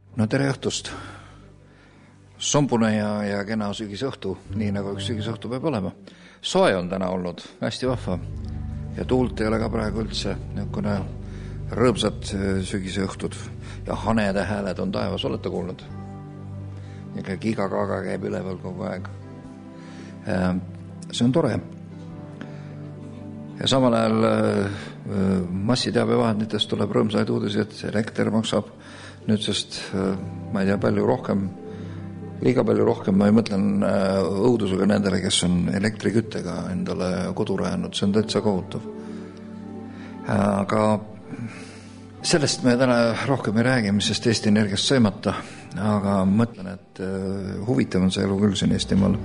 No tere õhtust. Sombune ja kena sügisõhtu, nii nagu üks sügisõhtu peab olema. Soe on täna olnud, hästi vahva. Ja tuult ei ole ka praegu üldse, niisugune rõõmsad sügisõhtud ja hanede hääled on taevas, olete kuulnud? Ja giga-gaga käib üleval kogu aeg. See on tore. Ja samal ajal massiteabevahenditest tuleb rõõmsaid uudiseid, elekter maksab nüüdsest, ma ei tea, palju rohkem, liiga palju rohkem, ma ei mõtlen õudusega nendele, kes on elektriküttega endale kodu rajanud, see on täitsa kohutav. Aga sellest me täna rohkem ei räägi, mis sest Eesti Energiast sõimata, aga mõtlen, et huvitav on see elu küll siin Eestimaal.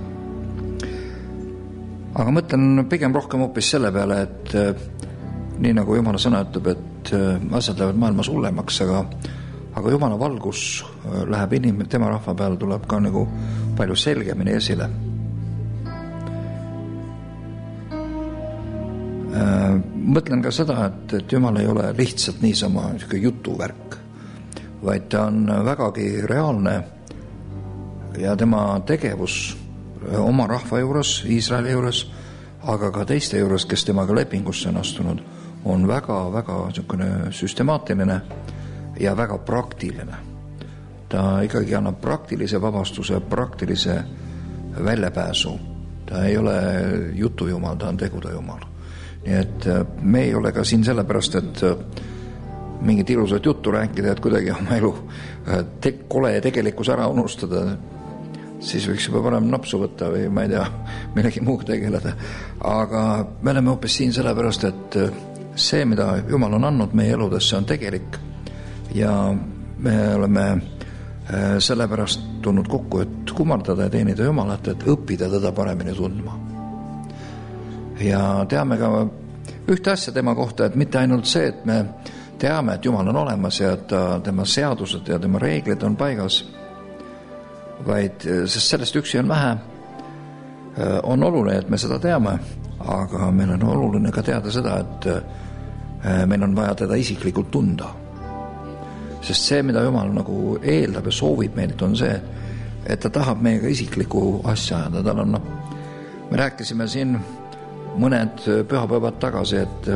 Aga mõtlen pigem rohkem hoopis selle peale, et nii nagu Jumala sõna ütleb, et asjad lähevad maailmas hullemaks, aga Jumala valgus läheb tema rahva peale, tuleb ka nagu palju selgemini esile. Mõtlen ka seda, et Jumal ei ole lihtsalt niisama jutuvärk, vaid ta on vägagi reaalne ja tema tegevus oma rahva juures, Iisraeli juures, aga ka teiste juures, kes temaga lepingusse on astunud, on väga-väga süstemaatiline ja väga praktiline. Ta ikkagi annab praktilise vabastuse, praktilise väljapääsu. Ta ei ole jutujumal, ta on tegude jumal. Nii et me ei ole ka siin sellepärast, et mingit ilusat juttu rääkida, et kuidagi oma elu kole tegelikkus ära unustada, siis võiks juba parem napsu võtta või ma ei tea, millegi muuga tegeleda. Aga me oleme hoopis siin sellepärast, et see, mida Jumal on andnud meie eludesse, on tegelik. Ja me oleme sellepärast tulnud kokku, et kummardada ja teenida Jumalat, et õppida teda paremini tundma. Ja teame ka ühte asja tema kohta, et mitte ainult see, et me teame, et Jumal on olemas ja et tema seadused ja tema reeglid on paigas, vaid sest sellest üksi on vähe, on oluline, et me seda teame, aga meil on oluline ka teada seda, et meil on vaja teda isiklikult tunda. Sest see, mida Jumal nagu eeldab ja soovib meilt, on see, et ta tahab meiega isikliku asja ajada. Me rääkisime siin mõned pühapäevad tagasi, et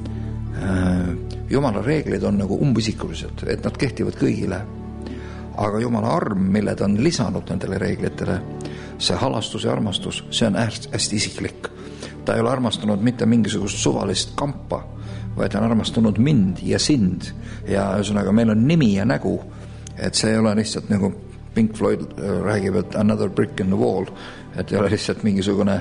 Jumala reeglid on nagu umbisikulised, et nad kehtivad kõigile. Aga Jumala arm, mille ta on lisanud nendele reeglitele, see halastus ja armastus, see on hästi isiklik. Ta ei ole armastanud mitte mingisugust suvalist kampa, vaid on armastanud mind ja sind. Ja ühesõnaga, meil on nimi ja nägu, et see ei ole lihtsalt nagu Pink Floyd räägib, et another brick in the wall, et ei ole lihtsalt mingisugune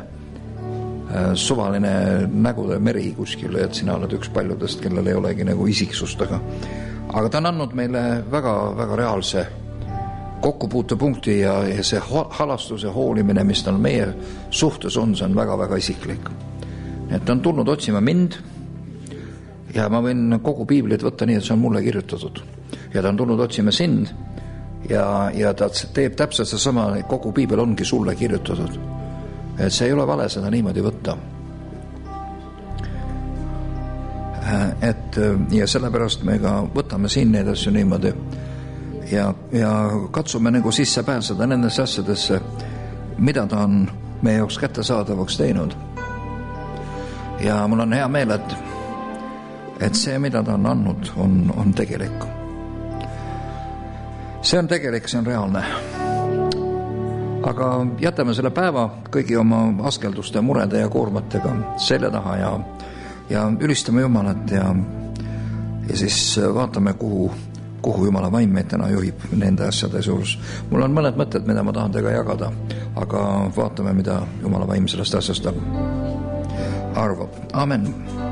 suvaline nägude meri kuskil, et sina oled üks paljudest, kellel ei olegi nagu isiksust, aga ta on andnud meile väga-väga reaalse kokkupuutepunkti ja see halastuse hoolimine, mis tal meie suhtes on, see on väga-väga isiklik. Et ta on tulnud otsima mind ja ma võin kogu piiblit võtta nii, et see on mulle kirjutatud. Ja ta on tulnud otsima sind ja ta teeb täpselt seesama, kogu piibel ongi sulle kirjutatud. Et see ei ole vale seda niimoodi võtta. Ja sellepärast me ka võtame siin neid asju niimoodi ja katsume nagu sisse pääseda nendesse asjadesse, mida ta on meie jaoks kättesaadavaks teinud. Ja mul on hea meel, et see, mida ta on andnud, on tegelik. See on tegelik, see on reaalne. Aga jätame selle päeva kõigi oma askelduste, murede ja koormatega selja taha ja ülistame Jumalat ja siis vaatame, kuhu Jumala vaim meid täna juhib nende asjade suus. Mul on mõned mõtted, mida ma tahan teiega jagada, aga vaatame, mida Jumala vaim sellest asjast arvab. Amen.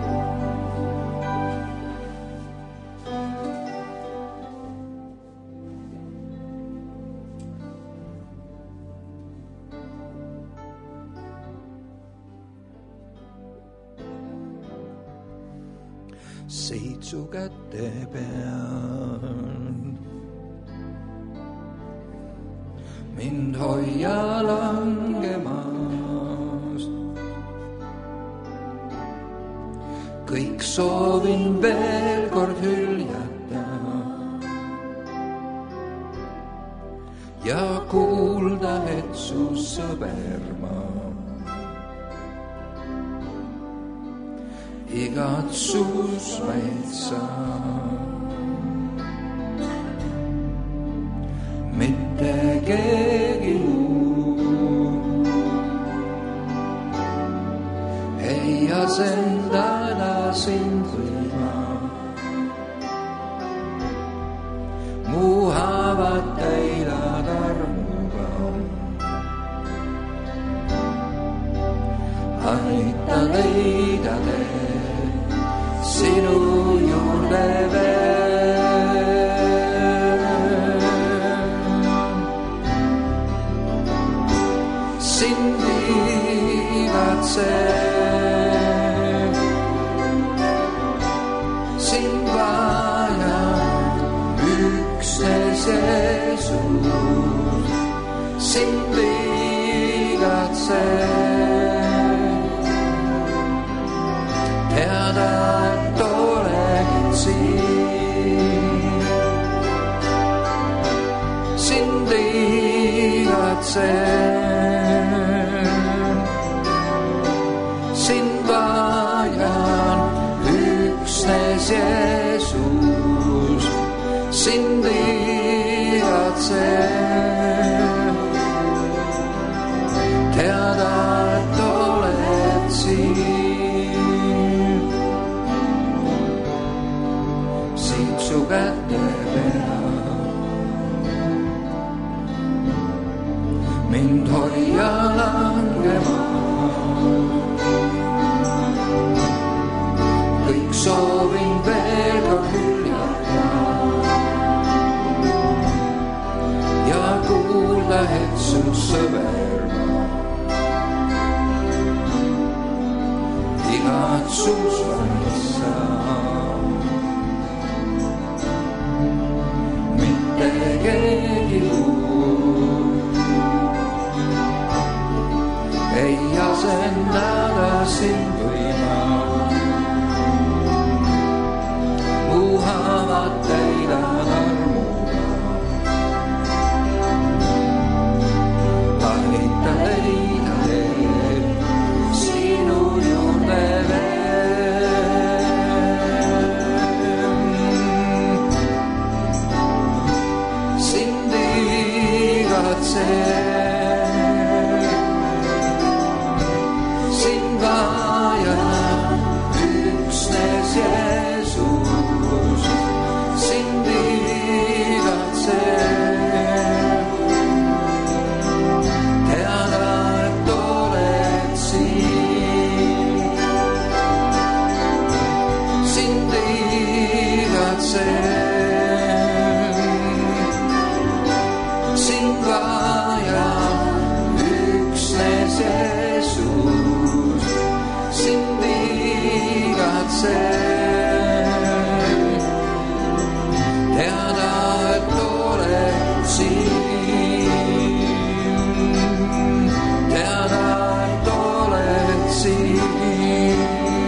Seitsu kätte peal mind hoia langemast. Kõik soovin veel kord hüljata, ja kuulda, et su sõber ma igatsus vaid sa. Mitte keegi muu ei asendada sind võima. Mu haavad täidad armuga. Aita leida tee sinu juurde veel. Sind igatsen, sind vajan üksnes Jeesus. Sind igatsen, teada, et oled siin. Sind igatsen, sind vajan üksnes Jeesus. Sind igatsen, teada, et oled siin. Siit su kätte pea, mind hoia langema. Kõik soovin veel ka hüljata ja kuulda, et su sõber ma igatsus vaid sa. Mitte keegi muu ei asendada sind võima. Mu haavad täidad armuga. Aita leida tee sinu juurde veel. Sind igatsen, sind vajan üksnes Jeesus. Sind igatsen, teada, et oled siin. Sind igatsen, sind vajan üksnes Jeesus. Sind igatsen, teada, et oled siin. Teada, et oled siin.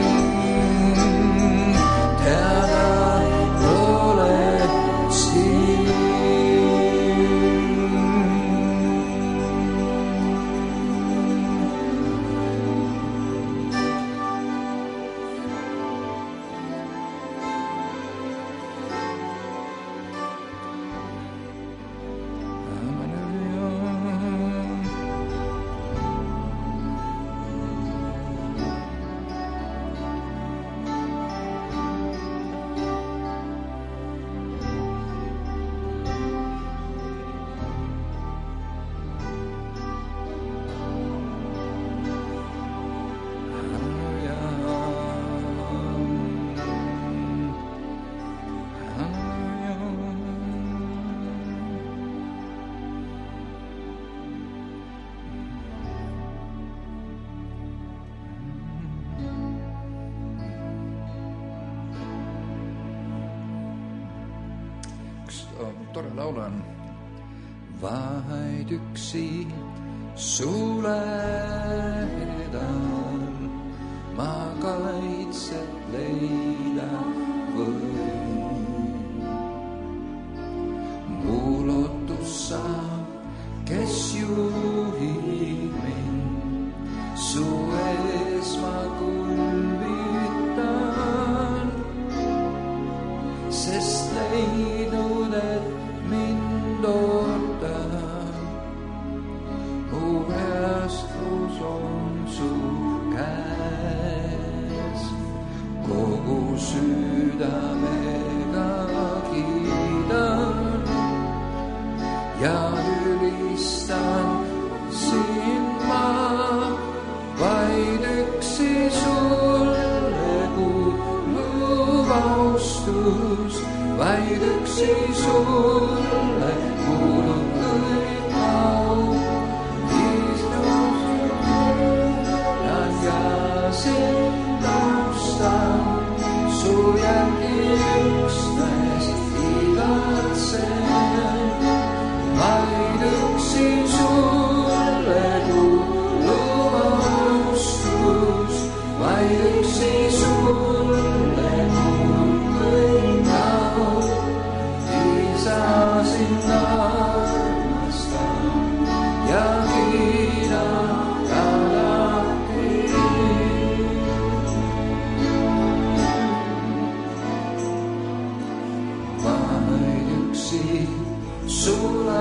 Teada, et oled siin. Tore laul on vaid üksi su lähedal ma kaitset leida võin. Mu lootus saab ja ülistan sind ma, vaid üksi sulle kuuluv austus, vaid üksi sulle kuulub kõik au. Sind austan, su järgi üksnes igatsen, vaid üksi sulle kuuluv austus, vaid üksi sulle kuulub kõik au. Isa, sind armastan ja kiidan su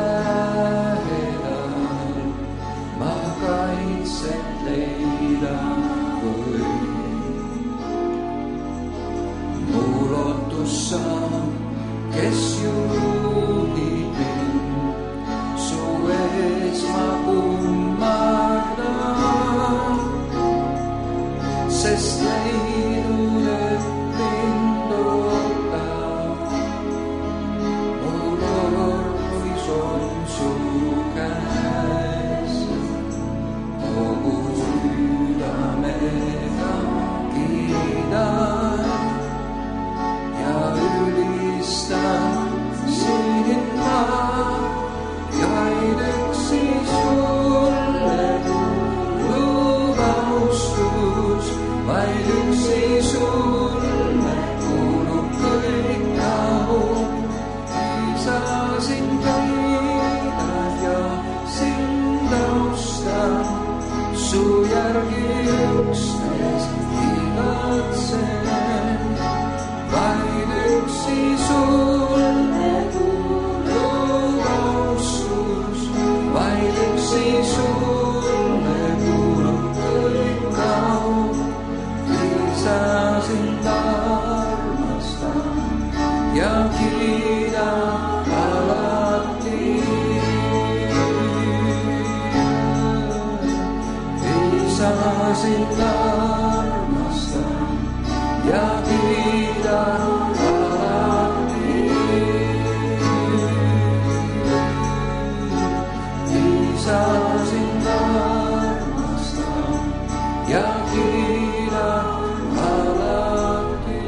lähedal, ma kaitset leida võin. Mu lootus saan, kes juhib mind, su ees ma kummardan, sest leidnud, et mind ootab. On su käes, kogu südamega kiidan ja ülistan sind ma, ja vaid üksi sulle kuulub austus, vaid üksi sulle kuulub kõik au. Isa, sind kiidan ja sind austan, su järgi üksnes igatsen, vaid üksi sulle kuulub austus, vaid üksi sulle kuulub kõik au. Isa, sind armastan ja kiidan alati. Isa, sind armastan ja kiidan alati. Isa, sind armastan ja kiidan alati.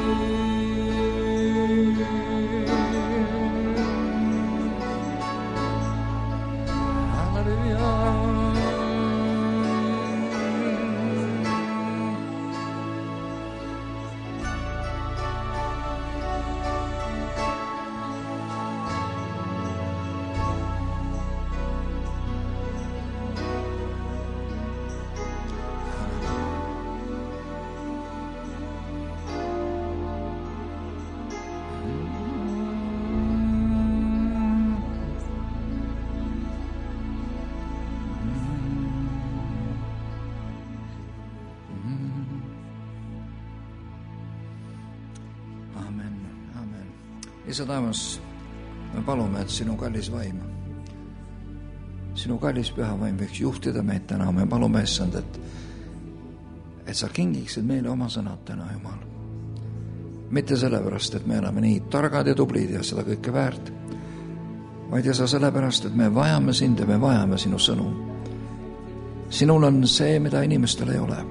Isa taevas, me palume, et sinu kallis vaim, sinu kallis püha vaim võiks juhtida meid täna. Me palume, issand, et sa kingiksid meile oma sõnad täna, Jumal. Mitte sellepärast, et me oleme nii targad ja tublid ja seda kõike väärt, vaid ja sa sellepärast, et me vajame sind ja me vajame sinu sõnu. Sinul on see, mida inimestel ei ole.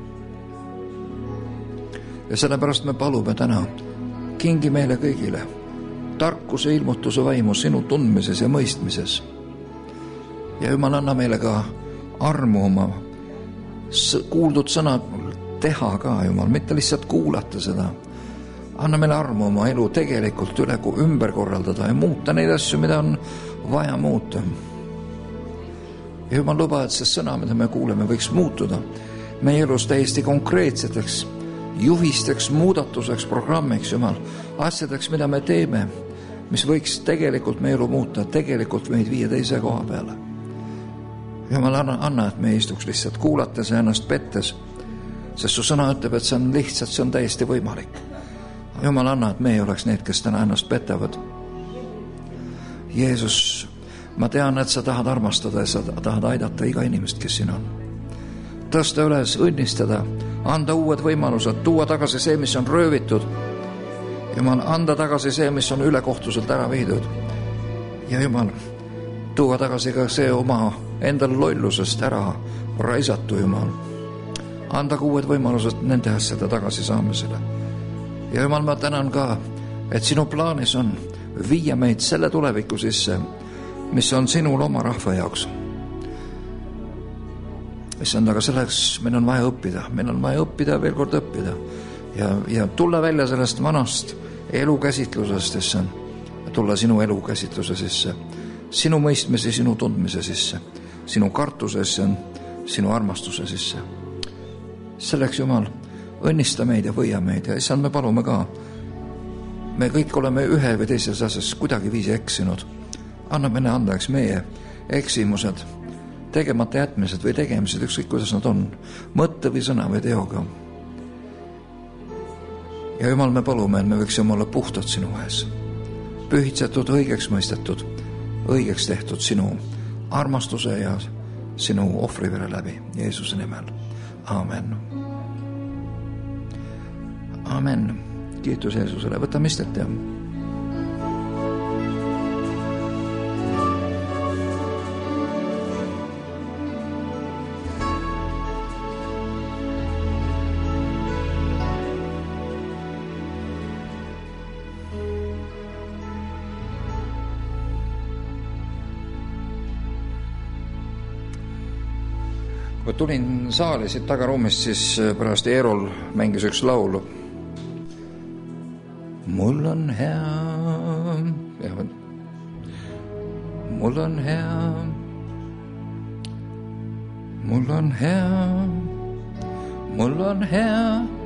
Ja sellepärast me palume täna, kingi meile kõigile tarkuse ilmutuse vaimu sinu tundmises ja mõistmises. Ja Jumal, anna meile ka armu oma kuuldud sõnad teha ka, Jumal, mitte lihtsalt kuulata seda. Anna meile armu oma elu tegelikult ümber korraldada ja muuta neid asju, mida on vaja muuta. Ja Jumal, luba, et see sõna, mida me kuuleme, võiks muutuda meie elus täiesti konkreetseteks juhisteks, muudatuseks, programmiks, Jumal, asjadeks, mida me teeme, mis võiks tegelikult meie elu muuta, tegelikult meid viia teise koha peale. Jumal, anna, et me ei istuks lihtsalt kuulates ja ennast pettes, sest su sõna ütleb, et see on lihtsalt, see on täiesti võimalik. Jumal, anna, et me ei oleks need, kes täna ennast petavad. Jeesus, ma tean, et sa tahad armastada ja sa tahad aidata iga inimest, kes siin on. Tõsta üles, õnnistada, anda uued võimalused, tuua tagasi see, mis on röövitud. Jumal, anda tagasi see, mis on ülekohtuselt ära viidud. Ja Jumal, tuua tagasi ka see oma endal lollusest ära raisatu, Jumal. Anda ka uued võimalused nende asjade tagasi saamisele. Ja Jumal, ma tänan ka, et sinu plaanis on viia meid selle tuleviku sisse, mis on sinul oma rahva jaoks. Issand, aga selleks meil on vaja õppida. Meil on vaja õppida, veel kord õppida. Ja tulla välja sellest vanast elukäsitlusest, issand. Tulla sinu elukäsitluse sisse. Sinu mõistmise, sinu tundmise sisse. Sinu kartuse, issand, sinu armastuse sisse. Selleks, Jumal, õnnista meid ja võia meid. Ja issand, me palume ka. Me kõik oleme ühe või teises asjas kuidagi viisi eksinud. Anna meile andaks meie eksimused, tegemata jätmised või tegemised, ükskõik kuidas nad on, mõtte või sõna või teoga. Ja Jumal, me palume, et me võiksime olla puhtad sinu ees, pühitsetud, õigeks mõistetud, õigeks tehtud sinu armastuse ja sinu ohvrivere läbi Jeesuse nimel. Amen. Amen. Kiitus Jeesusele. Võtame istet ja kui tulin saali siit tagaruumist, siis pärast Eerol mängis üks laul. Mul on hea, mul on hea, mul on hea, mul on hea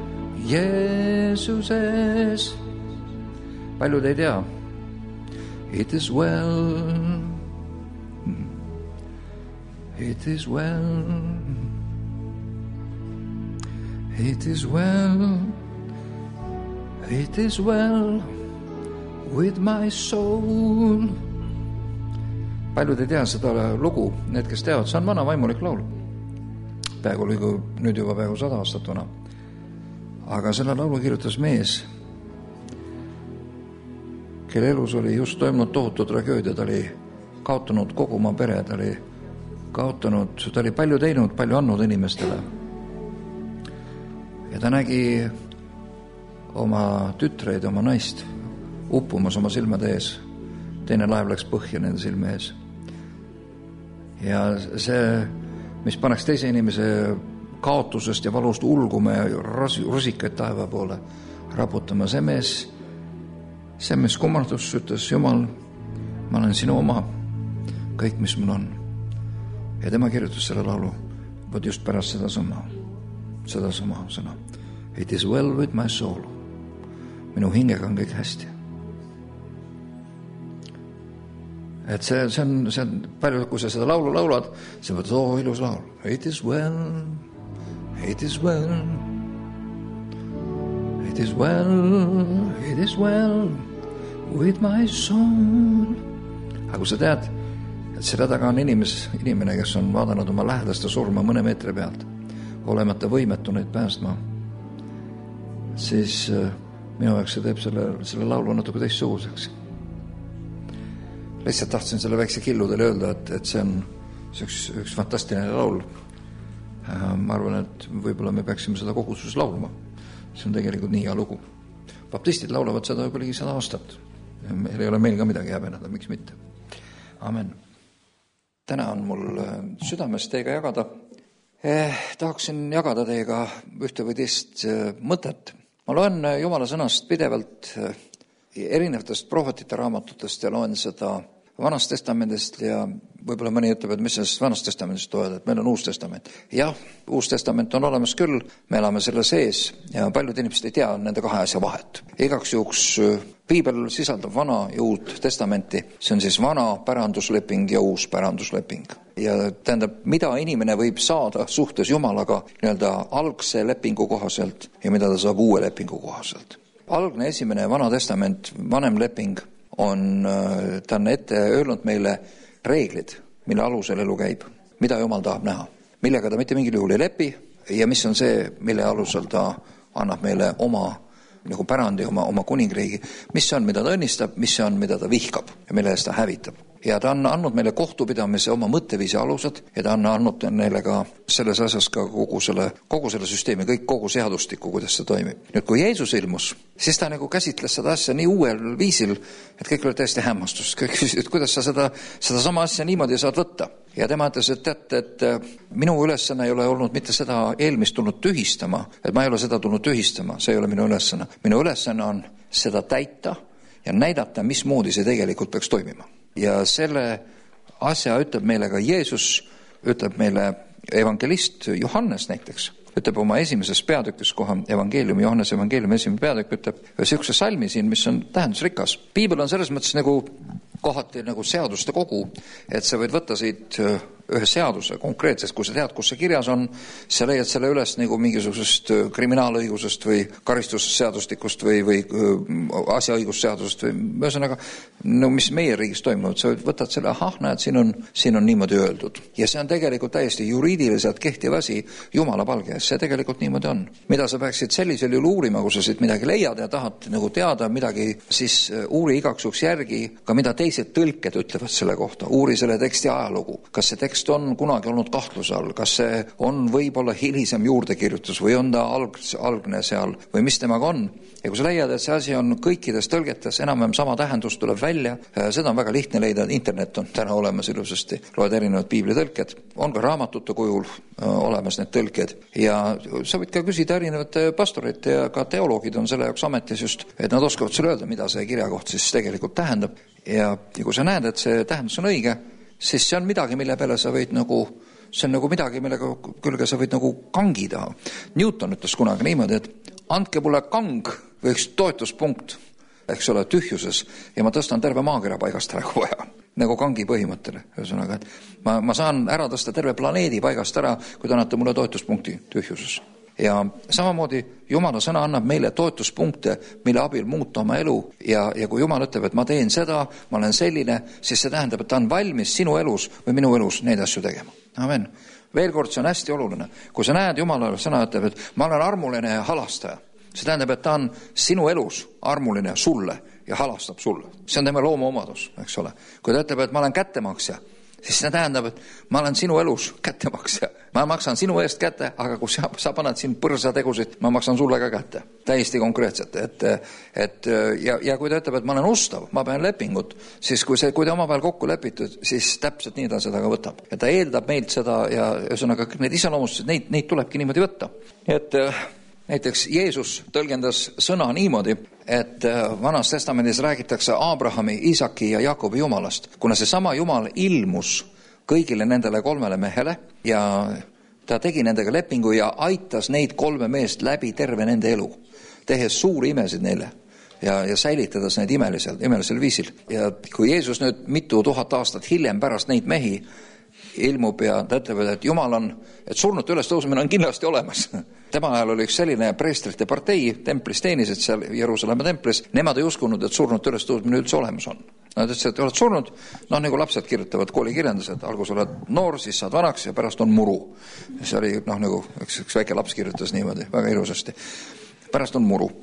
Jeesuses. Paljud ei tea. It is well. It is well, it is well, it is well with my soul. Paljud ei tea seda lugu, need, kes teavad, see on vana vaimulik laul. Peaaegu oli nüüd juba peaaegu 100 aastat vana. Aga selle laulu kirjutas mees, kelle elus oli just toimunud tohutu tragöödia, ta oli kaotanud kogu oma pere, ta oli palju teinud, palju andnud inimestele. Ja ta nägi oma tütreid, oma naist uppumas oma silmade ees. Teine laev läks põhja nende silme ees. Ja see, mis paneks teise inimese kaotusest ja valust ulguma ja rusikaid taeva poole raputama, see mees kummardus, ütles, Jumal, ma olen sinu oma, kõik, mis mul on. Ja tema kirjutas selle laulu võt just pärast seda sama sõna. It is well with my soul. Minu hingega on kõik hästi. Et see on palju, kui sa seda laulu laulad, see võtad, ilus laul. It is well, it is well, it is well, it is well with my soul. Aga kui sa tead, et selle taga on inimene, kes on vaadanud oma lähedaste surma mõne meetri pealt, olemata võimetu neid päästma, siis minu jaoks see teeb selle laulu natuke teistsuguseks. Lihtsalt tahtsin selle väikse killudele öelda, et see on üks fantastiline laul. Ma arvan, et võib-olla me peaksime seda kogususes laulma. See on tegelikult nii hea lugu. Baptistid laulavad seda juba ligi 100 aastat. Meil ei ole meil ka midagi häbeneda, miks mitte. Amen. Täna on mul südames teiega jagada. Tahaksin jagada teiega ühte või teist mõtet. Ma loen Jumala sõnast pidevalt erinevatest prohvetite raamatutest ja loen seda Vanast testamendist ja võib-olla mõni ütleb, et mis sellest Vanast testamendist toed, et meil on Uus testament. Jah, Uus testament on olemas küll, me elame selle sees ja paljud inimesed ei tea nende kahe asja vahet. Igaks juhuks Piibel sisaldab Vana ja Uut testamenti, see on siis vana pärandusleping ja uus pärandusleping. Ja tähendab, mida inimene võib saada suhtes Jumalaga nii-öelda algse lepingu kohaselt ja mida ta saab uue lepingu kohaselt. Algne esimene Vana testament, vanem leping, ta on ette öelnud meile reeglid, mille alusel elu käib, mida Jumal tahab näha, millega ta mitte mingil juhul ei lepi ja mis on see, mille alusel ta annab meile oma nagu pärandi, oma kuningriigi, mis on, mida ta õnnistab, mis on, mida ta vihkab ja mille eest ta hävitab. Ja ta on andnud meile kohtupidamise oma mõtteviisi alused ja ta on andnud neile ka selles asjas ka kogu selle süsteemi, kogu seadustiku, kuidas see toimib. Nüüd, kui Jeesus ilmus, siis ta nagu käsitles seda asja nii uuel viisil, et kõik oli täiesti hämmastus. Kõik küsisid, kuidas sa seda sama asja niimoodi saad võtta. Ja tema ütles, et teate, et minu ülesanne ei ole olnud mitte seda eelmist tulnud tühistama, et ma ei ole seda tulnud tühistama, see ei ole minu ülesanne. Minu ülesanne on seda täita ja näidata, mismoodi see tegelikult peaks toimima. Ja selle asja ütleb meile ka Jeesus, ütleb meile evangelist Johannes näiteks, ütleb oma esimeses peatükis koha evangeeliumi, Johannese evangeeliumi esimene peatükk ütleb sihukese salmi siin, mis on tähendusrikas. Piibel on selles mõttes nagu kohati nagu seaduste kogu, et sa võid võtta siit ühe seaduse konkreetsest, kui sa tead, kus see kirjas on, sa leiad selle üles nagu mingisugusest kriminaalõigusest või karistusseadustikust või asjaõigusseadusest või ühesõnaga, no mis meie riigis toimunud, sa võtad selle, näed, siin on niimoodi öeldud. Ja see on tegelikult täiesti juriidiliselt kehtiv asi Jumala palge ees, see tegelikult niimoodi on. Mida sa peaksid sellisel juhul uurima, kui sa siit midagi leiad ja tahad nagu teada midagi, siis uuri igaksuks järgi ka mida teised tõlked ütlevad selle kohta. Uuri selle teksti ajalugu. Kas see tekst on kunagi olnud kahtluse all? Kas see on võib-olla hilisem juurdekirjutus või on ta algne seal või mis temaga on? Ja kui sa leiad, et see asi on kõikides tõlgetes, enam-vähem sama tähendus tuleb välja, seda on väga lihtne leida, internet on täna olemas ilusasti, loed erinevad piiblitõlked, on ka raamatute kujul olemas need tõlked ja sa võid ka küsida erinevate pastorite ja ka teoloogid on selle jaoks ametis just, et nad oskavad sulle öelda, mida see kirjakoht siis tegelikult tähendab ja kui sa näed, et see tähendus on õige, siis see on midagi, mille peale sa võid nagu, see on nagu midagi, millega külge sa võid nagu kangida. Newton ütles kunagi niimoodi, et andke mulle kang või üks toetuspunkt, eks ole, tühjuses ja ma tõstan terve maakera paigast ära, kui vaja. Nagu kangi põhimõttele. Ühesõnaga, et ma saan ära tõsta terve planeedi paigast ära, kui te annate mulle toetuspunkti tühjuses. Ja samamoodi Jumala sõna annab meile toetuspunkte, mille abil muuta oma elu ja kui Jumal ütleb, et ma teen seda, ma olen selline, siis see tähendab, et ta on valmis sinu elus või minu elus neid asju tegema. Amen. Veel kord, see on hästi oluline. Kui sa näed, Jumala sõna ütleb, et ma olen armuline ja halastaja. See tähendab, et ta on sinu elus armuline sulle ja halastab sulle. See on tema loomaomadus, eks ole. Kui ta ütleb, et ma olen kättemaksja, siis see tähendab, et ma olen sinu elus kättemaksja. Ma maksan sinu eest kätte, aga kui sa paned siin põrsa tegusid, ma maksan sulle ka kätte. Täiesti konkreetselt. Ja kui ta ütleb, et ma olen ustav, ma pean lepingut, siis kui ta omavahel kokku lepitud, siis täpselt nii ta seda ka võtab. Ja ta eeldab meilt seda ja ühesõnaga kõik need iseloomustused, neid tulebki niimoodi võtta. Et näiteks Jeesus tõlgendas sõna niimoodi, et Vanas Testamendis räägitakse Abrahami, Iisaki ja Jakobi Jumalast, kuna see sama Jumal ilmus kõigile nendele 3 mehele ja ta tegi nendega lepingu ja aitas neid 3 meest läbi terve nende elu, tehes suuri imesid neile ja säilitades neid imelisel viisil. Ja kui Jeesus nüüd mitu tuhat aastat hiljem pärast neid mehi ilmub ja ta ütleb, et Jumal on, et surnute üles tõusmine on kindlasti olemas. Tema ajal oli üks selline preestrite partei, templis teenisid seal Jeruusalemma templis, nemad ei uskunud, et surnute üles tõusmine üldse olemas on. Nad ütlesid, et oled surnud, nagu lapsed kirjutavad koolikirjandused, algus oled noor, siis saad vanaks ja pärast on muru. See oli nagu üks väike laps kirjutas niimoodi, väga ilusasti. Pärast on muru.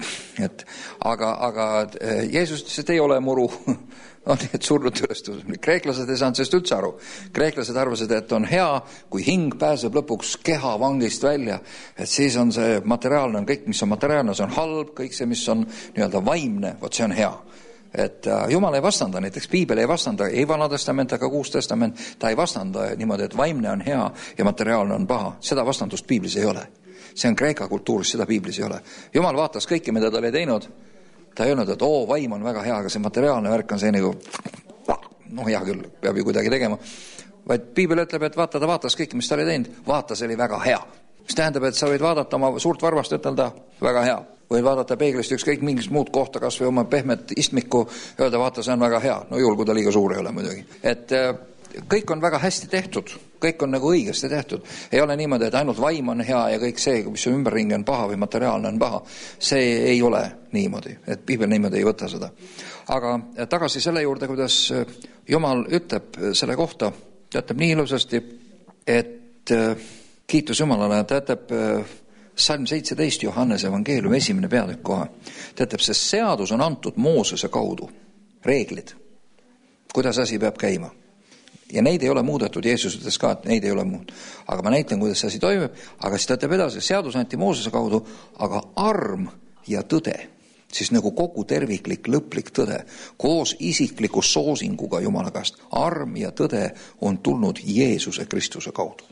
Aga Jeesus ütles, et ei ole muru. On nii, et surnud ülestõusmine. Kreeklased ei saanud sellest üldse aru. Kreeklased arvasid, et on hea, kui hing pääseb lõpuks keha vangist välja, et siis on see materiaalne, kõik mis on materiaalne, see on halb, kõik see, mis on nii-öelda vaimne, vot see on hea. Et Jumal ei vastanda, näiteks Piibel ei vastanda, ei Vana Testament, aga Uus Testament, ta ei vastanda niimoodi, et vaimne on hea ja materiaalne on paha. Seda vastandust Piiblis ei ole. See on Kreeka kultuuris, seda Piiblis ei ole. Jumal vaatas kõike, mida ta oli teinud. Ta ei öelnud, et vaim on väga hea, aga see materiaalne värk on see nagu, hea küll, peab ju kuidagi tegema. Vaid Piibel ütleb, et ta vaatas kõik, mis ta oli teinud, vaatas oli väga hea. Mis tähendab, et sa võid vaadata oma suurt varvast ütelda, väga hea. Võid vaadata peeglist ükskõik mingist muud kohta, kas või oma pehmet istmikku, öelda, vaata, see on väga hea. No juhul, kui ta liiga suur ei ole muidugi. Et kõik on väga hästi tehtud, kõik on nagu õigesti tehtud. Ei ole niimoodi, et ainult vaim on hea ja kõik see, mis on ümberringi on paha või materiaalne on paha. See ei ole niimoodi, et Piibel niimoodi ei võta seda. Aga tagasi selle juurde, kuidas Jumal ütleb selle kohta, ta ütleb nii ilusasti, et kiitus Jumalale, ta ütleb Salm 17 Johannese evangeeliumi 1. peatükk kohe. Ta ütleb, see seadus on antud Moosese kaudu, reeglid, kuidas asi peab käima. Ja neid ei ole muudetud, Jeesus ütles ka, et neid ei ole muud. Aga ma näitan, kuidas see asi toimub, aga siis ta ütleb edasi, seadus anti Moosese kaudu, aga arm ja tõde, siis nagu kogu terviklik, lõplik tõde, koos isikliku soosinguga Jumala käest, arm ja tõde on tulnud Jeesuse Kristuse kaudu.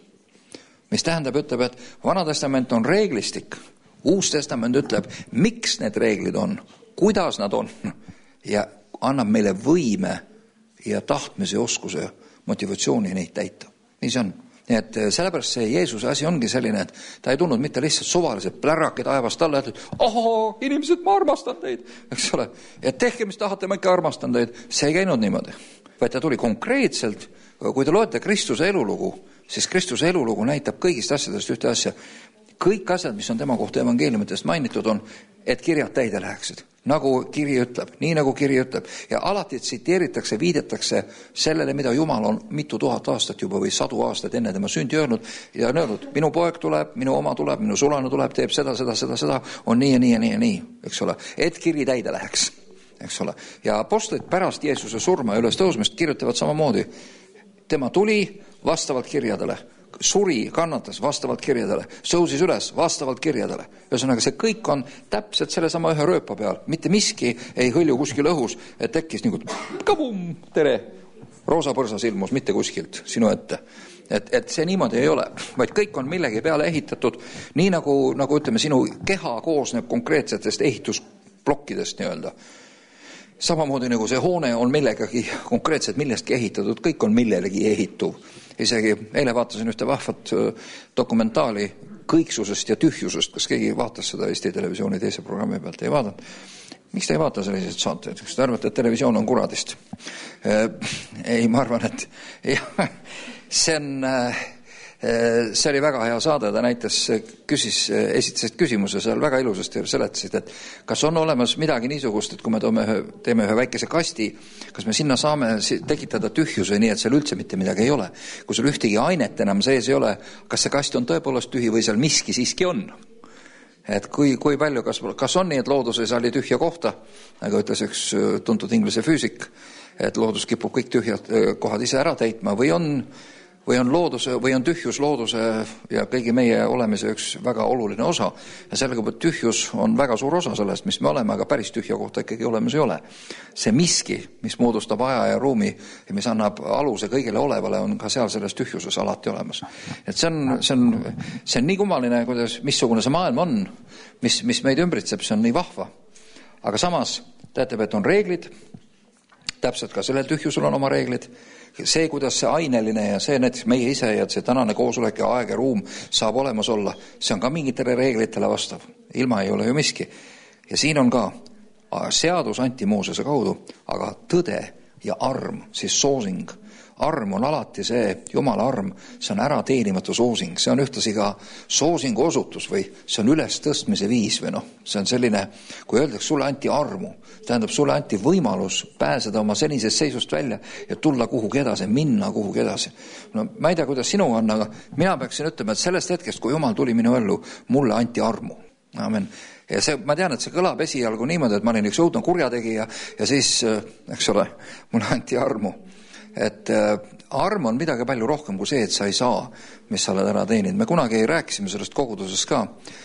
Mis tähendab, ütleb, et Vana Testament on reeglistik, Uus Testament ütleb, miks need reeglid on, kuidas nad on ja annab meile võime ja tahtmise oskuse motivatsiooni neid täita. Nii see on. Nii et sellepärast see Jeesuse asi ongi selline, et ta ei tulnud mitte lihtsalt suvalised plärrakid aevast alla, et ohoo, inimesed, ma armastan teid, eks ole. Ja tehke, mis tahate, ma ikka armastan teid. See ei käinud niimoodi. Vaid ta tuli konkreetselt, kui te loete Kristuse elulugu, siis Kristuse elulugu näitab kõigist asjadest ühte asja. Kõik asjad, mis on tema kohta evangeeliumitest mainitud on, et kirjad täide läheksid. Nagu kiri ütleb, nii nagu kiri ütleb. Ja alati tsiteeritakse, viidetakse sellele, mida Jumal on mitu tuhat aastat juba või 100 aastat enne tema sündi öelnud ja on öelnud, minu poeg tuleb, minu oma tuleb, minu sulane tuleb, teeb seda, on nii ja nii ja nii ja nii, eks ole, et kiri täide läheks, eks ole. Ja apostlid pärast Jeesuse surma ja ülestõusmist kirjutavad samamoodi. Tema tuli vastavalt kirjadele, suri, kannatas vastavalt kirjadele, sõusis üles vastavalt kirjadele. Ühesõnaga, see kõik on täpselt selle sama ühe rööpa peal. Mitte miski ei hõlju kuskil õhus, et tekkis nagu kabum, tere, roosa põrsas ilmus, mitte kuskilt sinu ette. Et see niimoodi ei ole, vaid kõik on millegi peale ehitatud, nii nagu ütleme, sinu keha koosneb konkreetsetest ehitusblokkidest nii-öelda. Samamoodi nagu see hoone on millegagi konkreetselt millestki ehitatud, kõik on millelegi ehituv. Isegi eile vaatasin ühte vahvat dokumentaali kõiksusest ja tühjusest, kas keegi vaatas seda Eesti Televisiooni teise programmi pealt, ei vaadanud. Miks te ei vaata selliseid saateid? Kas te arvate, et televisioon on kuradist? Ei, ma arvan, et see oli väga hea saade, ta näitas, esitasid küsimuse seal väga ilusasti ja seletasid, et kas on olemas midagi niisugust, et kui me teeme ühe väikese kasti, kas me sinna saame tekitada tühjuse nii, et seal üldse mitte midagi ei ole. Kui sul ühtegi ainet enam sees ei ole, kas see kast on tõepoolest tühi või seal miski siiski on? Et kui palju, kas on nii, et loodus ei saali tühja kohta, nagu ütles üks tuntud inglise füüsik, et loodus kipub kõik tühjad kohad ise ära täitma või on tühjus looduse ja kõigi meie olemise üks väga oluline osa. Ja sellega tühjus on väga suur osa sellest, mis me oleme, aga päris tühja kohta ikkagi olemas ei ole. See miski, mis moodustab aja ja ruumi ja mis annab aluse kõigile olevale, on ka seal selles tühjuses alati olemas. Et see on nii kummaline, missugune see maailm on, mis meid ümbritseb, see on nii vahva. Aga samas tähendab, et on reeglid, täpselt ka sellel tühjusel on oma reeglid. See, kuidas see aineline ja see näiteks meie ise ja see tänane koosolek ja aeg ja ruum saab olemas olla, see on ka mingitele reeglitele vastav. Ilma ei ole ju miski. Ja siin on ka seadus anti Moosese kaudu, aga tõde ja arm, siis soosing. Arm on alati see, Jumala arm, see on ära teenimatu soosing. See on ühtlasi ka soosingu osutus või see on üles tõstmise viis või see on selline, kui öeldakse sulle anti armu, tähendab sulle anti võimalus pääseda oma senisest seisust välja ja tulla kuhugi edasi, minna kuhugi edasi. No ma ei tea, kuidas sinu on, aga mina peaksin ütlema, et sellest hetkest, kui Jumal tuli minu ellu, mulle anti armu. Amen. Ja ma tean, et see kõlab esialgu niimoodi, et ma olin üks õudne kurjategija ja siis, eks ole, mulle anti armu. Et arm on midagi palju rohkem kui see, et sa ei saa, mis sa oled ära teeninud. Me kunagi rääkisime sellest koguduses ka.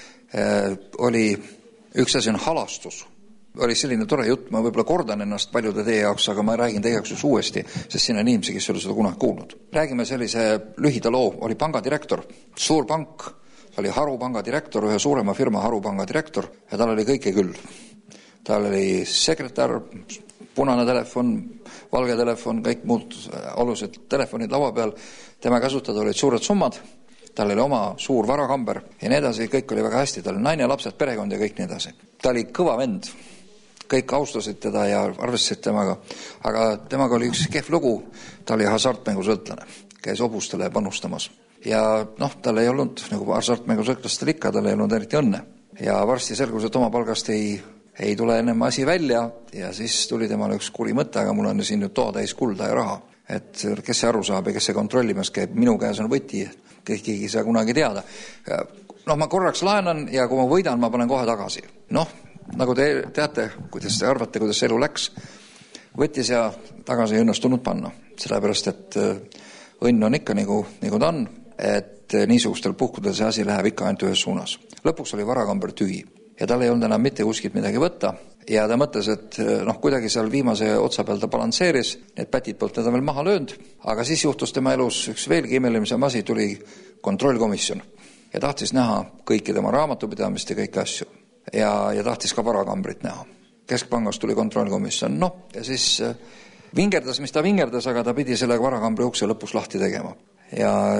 Oli üks asi on halastus. Oli selline tore jutt, ma võib-olla kordan ennast paljude teie jaoks, aga ma räägin teie jaoks uuesti, sest siin on inimesi, kes ei ole seda kunagi kuulnud. Räägime sellise lühida loo. Oli pangadirektor, suur pank, oli Harupanga direktor, ühe suurema firma Harupanga direktor ja tal oli kõike küll. Tal oli sekretär, punane telefon, valge telefon, kõik muud olulised telefonid laua peal. Tema kasutada olid suured summad, tal oli oma suur varakamber ja nii edasi, kõik oli väga hästi. Tal oli naine, lapsed, perekond ja kõik nii edasi. Ta oli kõva vend, kõik austasid teda ja arvestasid temaga, aga temaga oli üks kehv lugu, ta oli hasartmängusõltlane, käis hobustele panustamas. Ja tal ei olnud, nagu hasartmängusõltlastel ikka, tal ei olnud eriti õnne. Ja varsti selgus, et oma palgast ei ei tule ennem asi välja ja siis tuli temale üks kuri mõte, aga mul on siin nüüd toatäis kulda ja raha. Et kes see aru saab ja kes see kontrollimas käib, minu käes on võti, keegi ei saa kunagi teada. Ma korraks laenan ja kui ma võidan, ma panen kohe tagasi. Nagu te teate, kuidas te arvate, kuidas elu läks, võttis ja tagasi ei õnnestunud panna. Sellepärast, et õnn on ikka nagu ta on, et niisugustel puhkudel see asi läheb ikka ainult ühes suunas. Lõpuks oli varakamber tühi ja tal ei olnud enam mitte kuskilt midagi võtta ja ta mõtles, et kuidagi seal viimase otsa peal ta balansseeris, need pätid poolt teda veel maha löönud, aga siis juhtus tema elus üks veelgi imelimisem asi, tuli kontrollkomisjon ja tahtis näha kõiki tema raamatupidamist ja kõiki asju ja tahtis ka varakambrit näha. Keskpangast tuli kontrollkomisjon, ja siis vingerdas, mis ta vingerdas, aga ta pidi selle varakambri ukse lõpus lahti tegema. Ja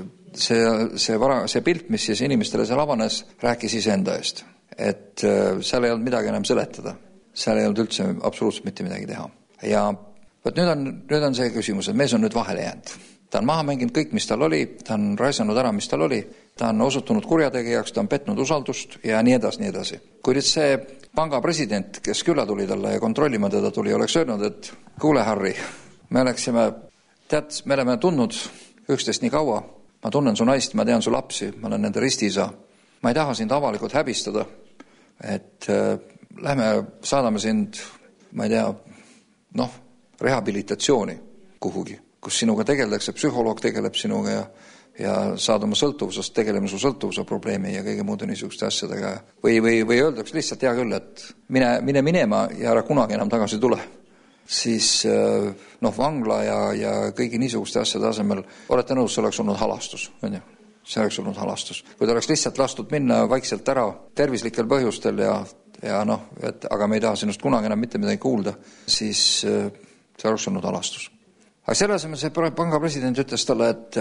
see pilt, mis siis inimestele seal avanes, rääkis iseenda eest. Et seal ei olnud midagi enam seletada. Seal ei olnud üldse absoluutselt mitte midagi teha. Ja nüüd on see küsimus, et mees on nüüd vahele jäänud. Ta on maha mänginud kõik, mis tal oli, ta on raisanud ära, mis tal oli, ta on osutunud kurjategijaks, ta on petnud usaldust ja nii edasi. Kui nüüd see panga president, kes külla tuli talle ja kontrollima teda tuli, oleks öelnud, et kuule, Harry, me oleme tundnud üksteist nii kaua, ma tunnen su naist, ma tean su lapsi, ma olen nende ristiisa, ma ei taha sind avalikult häbistada, et lähme saadame sind, ma ei tea, rehabilitatsiooni kuhugi, kus sinuga tegeldakse, psühholoog tegeleb sinuga ja saad oma sõltuvusest, tegeleme su sõltuvuse probleemi ja kõige muude niisuguste asjadega. Või öeldakse lihtsalt hea küll, et mine minema ja ära kunagi enam tagasi tule. Siis vangla ja kõigi niisuguste asjade asemel olete nõus, see oleks olnud halastus. See oleks olnud halastus. Kui ta oleks lihtsalt lastud minna vaikselt ära tervislikel põhjustel aga me ei taha sinust kunagi enam mitte midagi kuulda, siis see oleks olnud halastus. Aga selle asemel see panga president ütles talle, et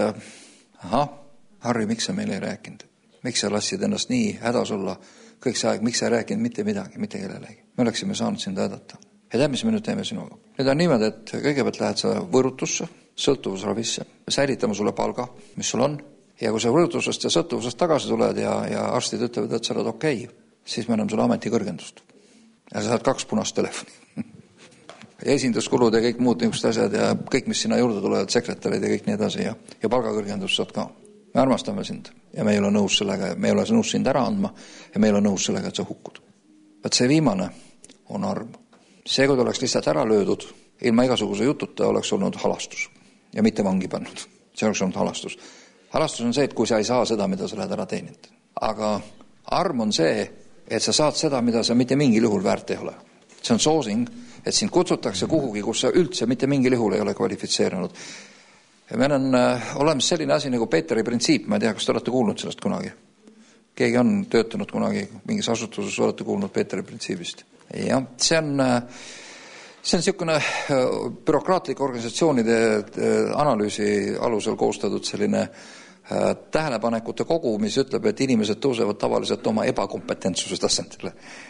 Harry, miks sa meile ei rääkinud? Miks sa lassid ennast nii hädas olla kõik see aeg? Miks sa ei rääkinud mitte midagi, mitte kellelegi? Me oleksime saanud sind aidata. Ja tead, mis me nüüd teeme sinuga? Nüüd on niimoodi, et kõigepealt lähed sa võõrutusse, sõltuvusravisse, säilitama sulle palga, mis sul on. Ja kui sa võõrutusest ja sõltuvusest tagasi tuled ja arstid ütlevad, et sa oled okei, siis me anname sulle ametikõrgendust. Ja sa saad 2 punast telefoni. Ja esinduskulud ja kõik muud niisugused asjad ja kõik, mis sinna juurde tulevad, sekretärid ja kõik nii edasi ja palgakõrgendust saad ka. Me armastame sind ja me ei ole nõus sellega, me ei ole nõus sind ära andma ja me ei ole nõus sellega, et sa hukkud. Et see viimane on arm. See, kui ta oleks lihtsalt ära löödud, ilma igasuguse jututa oleks olnud halastus ja mitte vangi pannud. See oleks olnud halastus. Halastus on see, et kui sa ei saa seda, mida sa lähed ära teenid. Aga arm on see, et sa saad seda, mida sa mitte mingil juhul väärt ei ole. See on soosing, et sind kutsutakse kuhugi, kus sa üldse mitte mingil juhul ei ole kvalifitseerinud. Ja meil on olemas selline asi nagu Peteri printsiip, ma ei tea, kas te olete kuulnud sellest kunagi. Keegi on töötanud kunagi mingis asutuses, olete kuulnud Peteri printsiibist. Ja see on niisugune bürokraatlike organisatsioonide analüüsi alusel koostatud selline tähelepanekute kogu, mis ütleb, et inimesed tõusevad tavaliselt oma ebakompetentsuse tasandile.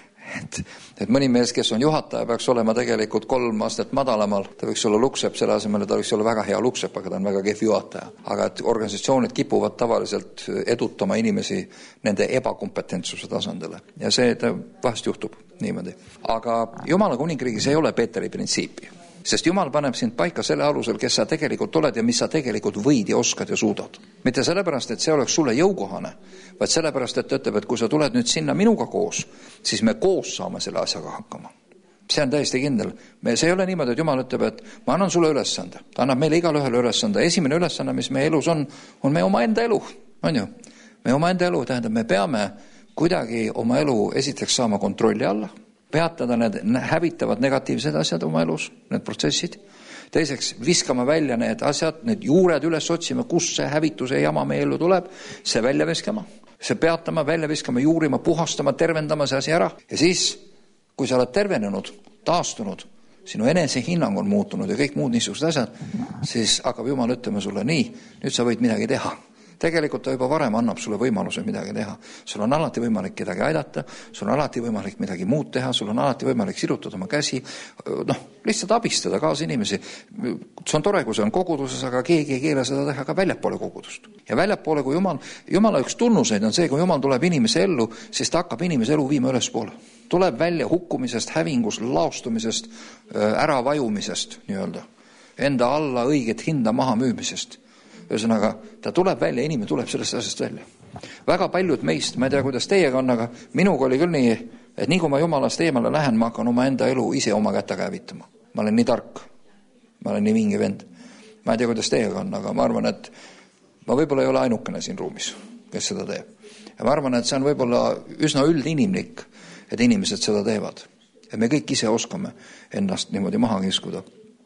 Et mõni mees, kes on juhataja, peaks olema tegelikult 3 aastat madalamal. Ta võiks olla luksep, selle asemel ta võiks olla väga hea luksep, aga ta on väga kehv juhataja. Aga et organisatsioonid kipuvad tavaliselt edutama inimesi nende ebakompetentsuse tasandile. Ja see vahest juhtub niimoodi. Aga Jumala kuningriigis ei ole Peteri printsiipi. Sest Jumal paneb sind paika selle alusel, kes sa tegelikult oled ja mis sa tegelikult võid ja oskad ja suudad. Mitte sellepärast, et see oleks sulle jõukohane, vaid sellepärast, et ütleb, et kui sa tuled nüüd sinna minuga koos, siis me koos saame selle asjaga hakkama. See on täiesti kindel. See ei ole niimoodi, et Jumal ütleb, et ma annan sulle ülesande. Ta annab meile igale ühele ülesande. Esimene ülesanne, mis meie elus on meie oma enda elu. On ju? Meie oma enda elu tähendab, me peame kuidagi oma elu esiteks saama kontrolli alla. Peatada need hävitavad negatiivsed asjad oma elus, need protsessid. Teiseks, viskama välja need asjad, need juured üles otsima, kus see hävituse jama meie ellu tuleb, see välja viskama. See peatama, välja viskama, juurima, puhastama, tervendama see asi ära. Ja siis, kui sa oled tervenenud, taastunud, sinu enesehinnang on muutunud ja kõik muud niisugused asjad, siis hakkab Jumal ütlema sulle nii, nüüd sa võid midagi teha. Tegelikult ta juba varem annab sulle võimaluse midagi teha. Sul on alati võimalik kedagi aidata, sul on alati võimalik midagi muud teha, sul on alati võimalik sirutada oma käsi, lihtsalt abistada kaasa inimesi. See on tore, kui see on koguduses, aga keegi ei keela seda teha ka väljapoole kogudust. Ja väljapoole, kui Jumala üks tunnuseid on see, kui Jumal tuleb inimese ellu, siis ta hakkab inimese elu viima ülespoole. Tuleb välja hukkumisest, hävingust, laostumisest, äravajumisest, nii-öelda. Enda alla õiget hinda maha müümisest. Ühesõnaga, ta tuleb välja, inimene tuleb sellest asjast välja. Väga paljud meist, ma ei tea, kuidas teiega on, aga minuga oli küll nii, et nii kui ma Jumalast eemale lähen, ma hakkan oma enda elu ise oma kätte käivitama. Ma olen nii tark, ma olen nii vinge vend. Ma ei tea, kuidas teiega on, aga ma arvan, et ma võib-olla ei ole ainukene siin ruumis, kes seda teeb. Ja ma arvan, et see on võib-olla üsna üldinimlik, et inimesed seda teevad. Ja me kõik ise oskame ennast niimoodi maha kiskuda.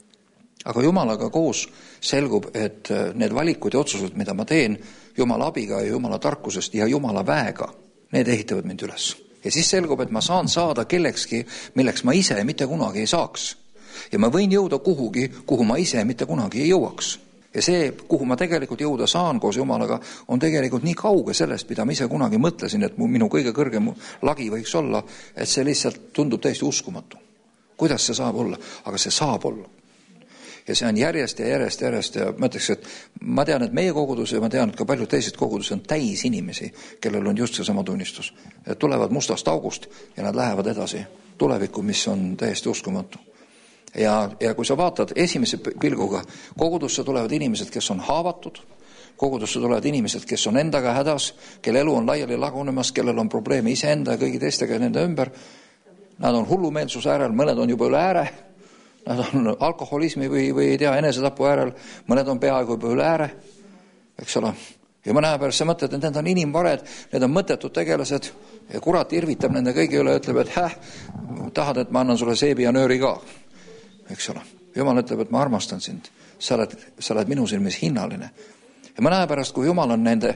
Aga Jumalaga koos selgub, et need valikud ja otsused, mida ma teen Jumala abiga ja Jumala tarkusest ja Jumala väega, need ehitavad mind üles. Ja siis selgub, et ma saan saada kellekski, milleks ma ise mitte kunagi ei saaks. Ja ma võin jõuda kuhugi, kuhu ma ise mitte kunagi ei jõuaks. Ja see, kuhu ma tegelikult jõuda saan koos Jumalaga, on tegelikult nii kauge sellest, mida ma ise kunagi mõtlesin, et minu kõige kõrgem lagi võiks olla, et see lihtsalt tundub täiesti uskumatu. Kuidas see saab olla? Aga see saab olla. Ja see on järjest ja ma ütleks, et ma tean, et meie kogudus ja ma tean, et ka paljud teised kogudus on täis inimesi, kellel on just see sama tunnistus. Et tulevad mustast august ja nad lähevad edasi tulevikku, mis on täiesti uskumatu. Ja kui sa vaatad esimese pilguga, kogudusse tulevad inimesed, kes on haavatud, kogudusse tulevad inimesed, kes on endaga hädas, kelle elu on laiali lagunemas, kellel on probleeme iseenda ja kõigi teistega nende ümber. Nad on hullumeelsuse äärel, mõned on juba üle ääre, nad on alkoholismi või ei tea, enesetapu äärel, mõned on peaaegu juba üle ääre, eks ole. Ja mõne pärast sa mõtled, et need on inimvared, need on mõttetud tegelased ja kurat irvitab nende kõigi üle ja ütleb, et tahad, et ma annan sulle seebi ja nööri ka, eks ole. Jumal ütleb, et ma armastan sind, sa oled minu silmis hinnaline. Ja mõne pärast, kui Jumal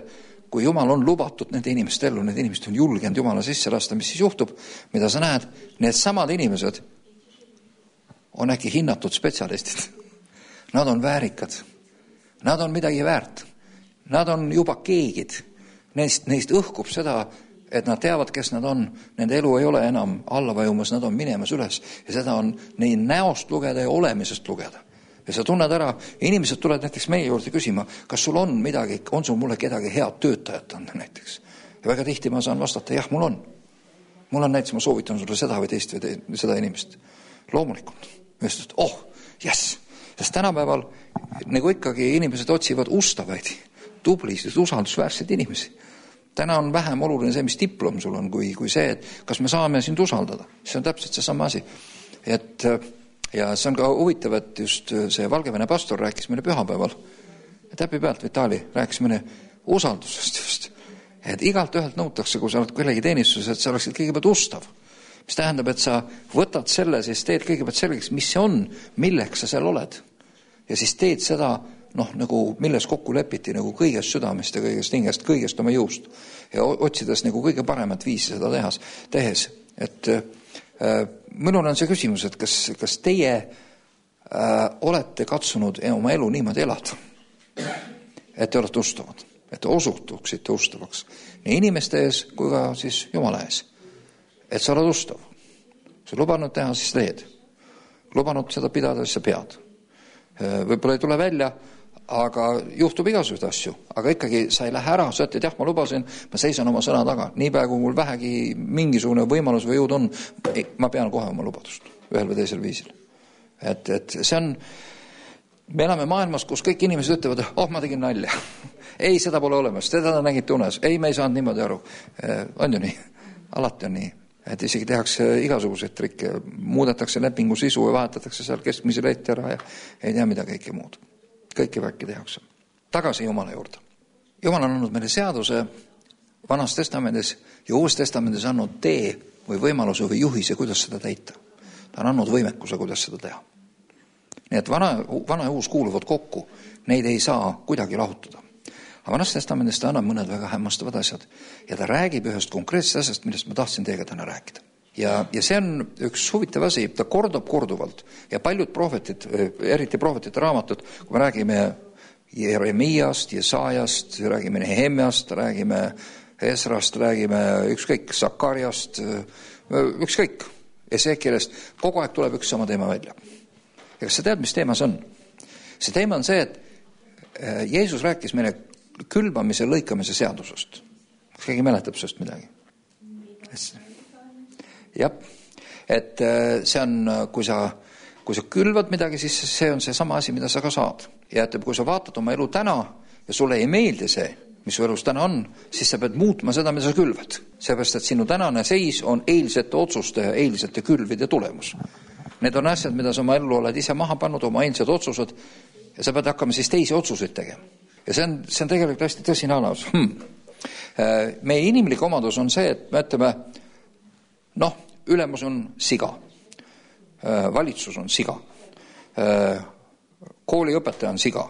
on lubatud nende inimeste ellu, need inimesed on julgenud Jumala sisse lasta, mis siis juhtub, mida sa näed, need samad inimesed on äkki hinnatud spetsialistid. Nad on väärikad. Nad on midagi väärt. Nad on juba keegid. Neist õhkub seda, et nad teavad, kes nad on. Nende elu ei ole enam allavajumas, nad on minemas üles. Ja seda on nii näost lugeda ja olemisest lugeda. Ja sa tunned ära, inimesed tulevad näiteks meie juurde küsima, kas sul on midagi, on sul mulle kedagi head töötajat anda näiteks. Ja väga tihti ma saan vastata, jah, mul on. Mul on näiteks, ma soovitan sulle seda või teist või seda inimest. Loomulikult. Mõtled, yes. Sest tänapäeval nagu ikkagi inimesed otsivad ustavaid, tublisid, usaldusväärseid inimesi. Täna on vähem oluline see, mis diplom sul on, kui see, et kas me saame sind usaldada. See on täpselt see sama asi. Ja see on ka huvitav, et just see Valgevene pastor rääkis meile pühapäeval. Täpi pealt Vitali rääkis meile usaldusest just. Et igalt ühelt nõutakse, kui sa oled kellegi teenistuses, et sa oleksid kõigepealt ustav. Mis tähendab, et sa võtad selle, siis teed kõigepealt selgeks, mis see on, milleks sa seal oled. Ja siis teed seda, nagu milles kokku lepiti, nagu kõigest südamest ja kõigest hingest, kõigest oma jõust. Ja otsides nagu kõige paremat viisi seda tehes. Et minul on see küsimus, et kas teie olete katsunud oma elu niimoodi elada, et te olete ustavad, et te osutuksite ustavaks nii inimeste ees kui ka siis Jumala ees. Et sa oled ustav. Sa lubanud teha, siis teed. Lubanud seda pidada, siis sa pead. Võib-olla ei tule välja, aga juhtub igasugused asju. Aga ikkagi sa ei lähe ära, sa ütled, jah, ma lubasin, ma seisan oma sõna taga. Nii praegu mul vähegi mingisugune võimalus või jõud on, ma pean kohe oma lubadust ühel või teisel viisil. Et see on, me elame maailmas, kus kõik inimesed ütlevad, ma tegin nalja. Ei, seda pole olemas, teda nägite unes. Ei, me ei saanud niimoodi aru. On ju nii? Alati on nii. Et isegi tehakse igasuguseid trikke, muudetakse lepingu sisu ja vahetatakse seal keskmise leiti ära ja ei tea mida kõike muud. Kõike väkki tehakse. Tagasi Jumala juurde. Jumal on andnud meile seaduse Vanas testamendis ja Uues testamendis andnud tee või võimaluse või juhise, kuidas seda täita. Ta on andnud võimekuse, kuidas seda teha. Nii et vana ja uus kuuluvad kokku, neid ei saa kuidagi lahutada. Aga Vanas testamendis ta annab mõned väga hämmastavad asjad ja ta räägib ühest konkreetsest asjast, millest ma tahtsin teiega täna rääkida. Ja see on üks huvitav asi, ta korduvalt ja paljud prohvetid, eriti prohvetite raamatud, kui me räägime Jeremiast, Jesaajast, räägime Nehemiast, räägime Esrast, räägime ükskõik Sakariast, ükskõik Ezekielest, kogu aeg tuleb üks sama teema välja. Ja kas sa tead, mis teema see on? See teema on see, et Jeesus rääkis meile külvamise, lõikamise seadusest. Kas keegi mäletab sellest midagi? Jah, et see on, kui sa külvad midagi, siis see on see sama asi, mida sa ka saad. Ja et kui sa vaatad oma elu täna ja sulle ei meeldi see, mis su elus täna on, siis sa pead muutma seda, mida sa külvad. Seepärast, et sinu tänane seis on eilsete otsuste ja eilsete külvide tulemus. Need on asjad, mida sa oma ellu oled ise maha pannud, oma eilsed otsused, ja sa pead hakkama siis teisi otsuseid tegema. Ja see on tegelikult hästi tõsine analüüs. Meie inimlik omadus on see, et me ütleme, ülemus on siga, valitsus on siga, kooliõpetaja on siga,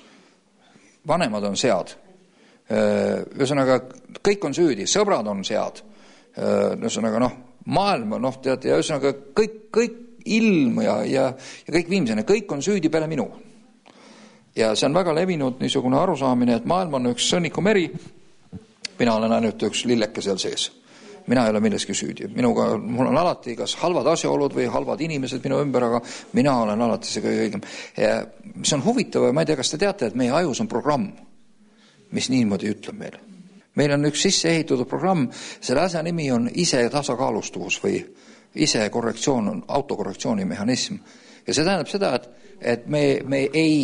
vanemad on sead, ühesõnaga kõik on süüdi, sõbrad on sead, ühesõnaga maailm on, tead, ja ühesõnaga kõik ilm ja kõik viimsene, kõik on süüdi peale minu. Ja see on väga levinud niisugune arusaamine, et maailm on üks sõnnikumeri, mina olen ainult üks lilleke seal sees. Mina ei ole milleski süüdi. Mul on alati kas halvad asjaolud või halvad inimesed minu ümber, aga mina olen alati see kõige õigem. Ja see on huvitav, ma ei tea, kas te teate, et meie ajus on programm, mis niimoodi ütleb meile. Meil on üks sisse ehitatud programm, selle asja nimi on ise tasakaalustuvus või ise korrektsioon, on autokorrektsiooni mehhanism. Ja see tähendab seda, et me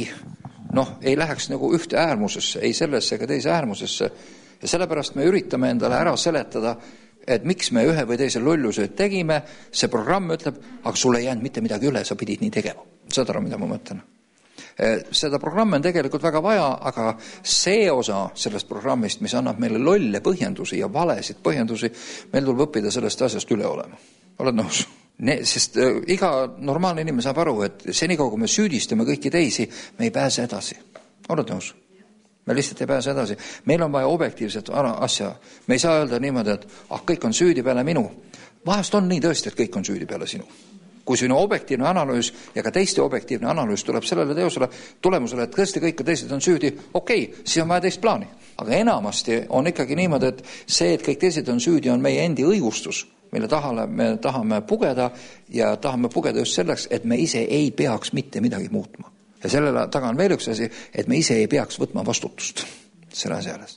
ei läheks nagu ühte äärmusesse, ei sellesse ega teise äärmusesse. Ja sellepärast me üritame endale ära seletada, et miks me ühe või teise lollused tegime, see programm ütleb, aga sul ei jäänud mitte midagi üle, sa pidid nii tegema. Saad aru, mida ma mõtlen? Seda programmi on tegelikult väga vaja, aga see osa sellest programmist, mis annab meile lolle põhjendusi ja valesid põhjendusi, meil tuleb õppida sellest asjast üle olema. Oled nõus? Sest iga normaalne inimene saab aru, et senikaua, kui me süüdistame kõiki teisi, me ei pääse edasi. Oled nõus? Me lihtsalt ei pääse edasi. Meil on vaja objektiivset asja. Me ei saa öelda niimoodi, et kõik on süüdi peale minu. Vahest on nii tõesti, et kõik on süüdi peale sinu. Kui sinu objektiivne analüüs ja ka teiste objektiivne analüüs tuleb sellele tulemusele, et tõesti kõik teised on süüdi, siis on vaja teist plaani. Aga enamasti on ikkagi niimoodi, et see, et kõik teised on süüdi, on meie endi õigustus, mille me tahame pugeda ja tahame pugeda just selleks, et me ise ei peaks mitte midagi muutma. Ja sellele taga on veel üks asi, et me ise ei peaks võtma vastutust selle asja alles.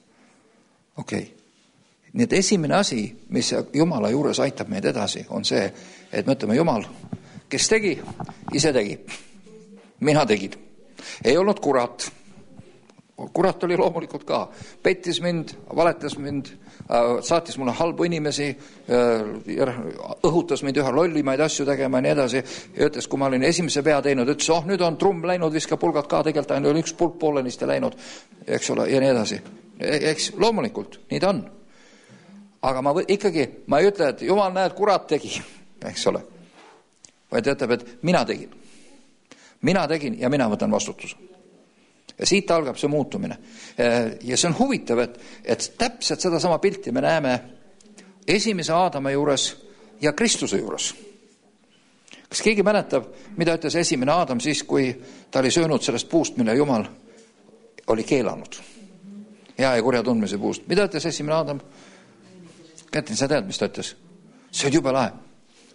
Nii et esimene asi, mis Jumala juures aitab meid edasi, on see, et me ütleme, Jumal, kes tegi, ise tegi. Mina tegin. Ei olnud kurat. Kurat oli loomulikult ka. Pettis mind, valetas mind, saatis mulle halbu inimesi, õhutas mind üha lollimaid asju tegema ja nii edasi. Ja ütles, kui ma olin esimese vea teinud, ütles, nüüd on trumm läinud, viska pulgad ka, tegelikult ainult üks pulk poolenisti läinud, eks ole, ja nii edasi. Eks loomulikult, nii ta on. Aga ma ei ütle, et Jumal näed, kurat tegi, eks ole. Vaid ütleb, et mina tegin. Mina tegin ja mina võtan vastutuse. Ja siit algab see muutumine. Ja see on huvitav, et täpselt seda sama pilti me näeme esimese Aadama juures ja Kristuse juures. Kas keegi mäletab, mida ütles esimene Aadam siis, kui ta oli söönud sellest puust, mille Jumal oli keelanud? Hea ja kurja tundmise puust. Mida ütles esimene Aadam? Kätin, sa tead, mis ta ütles? See on jube lahe.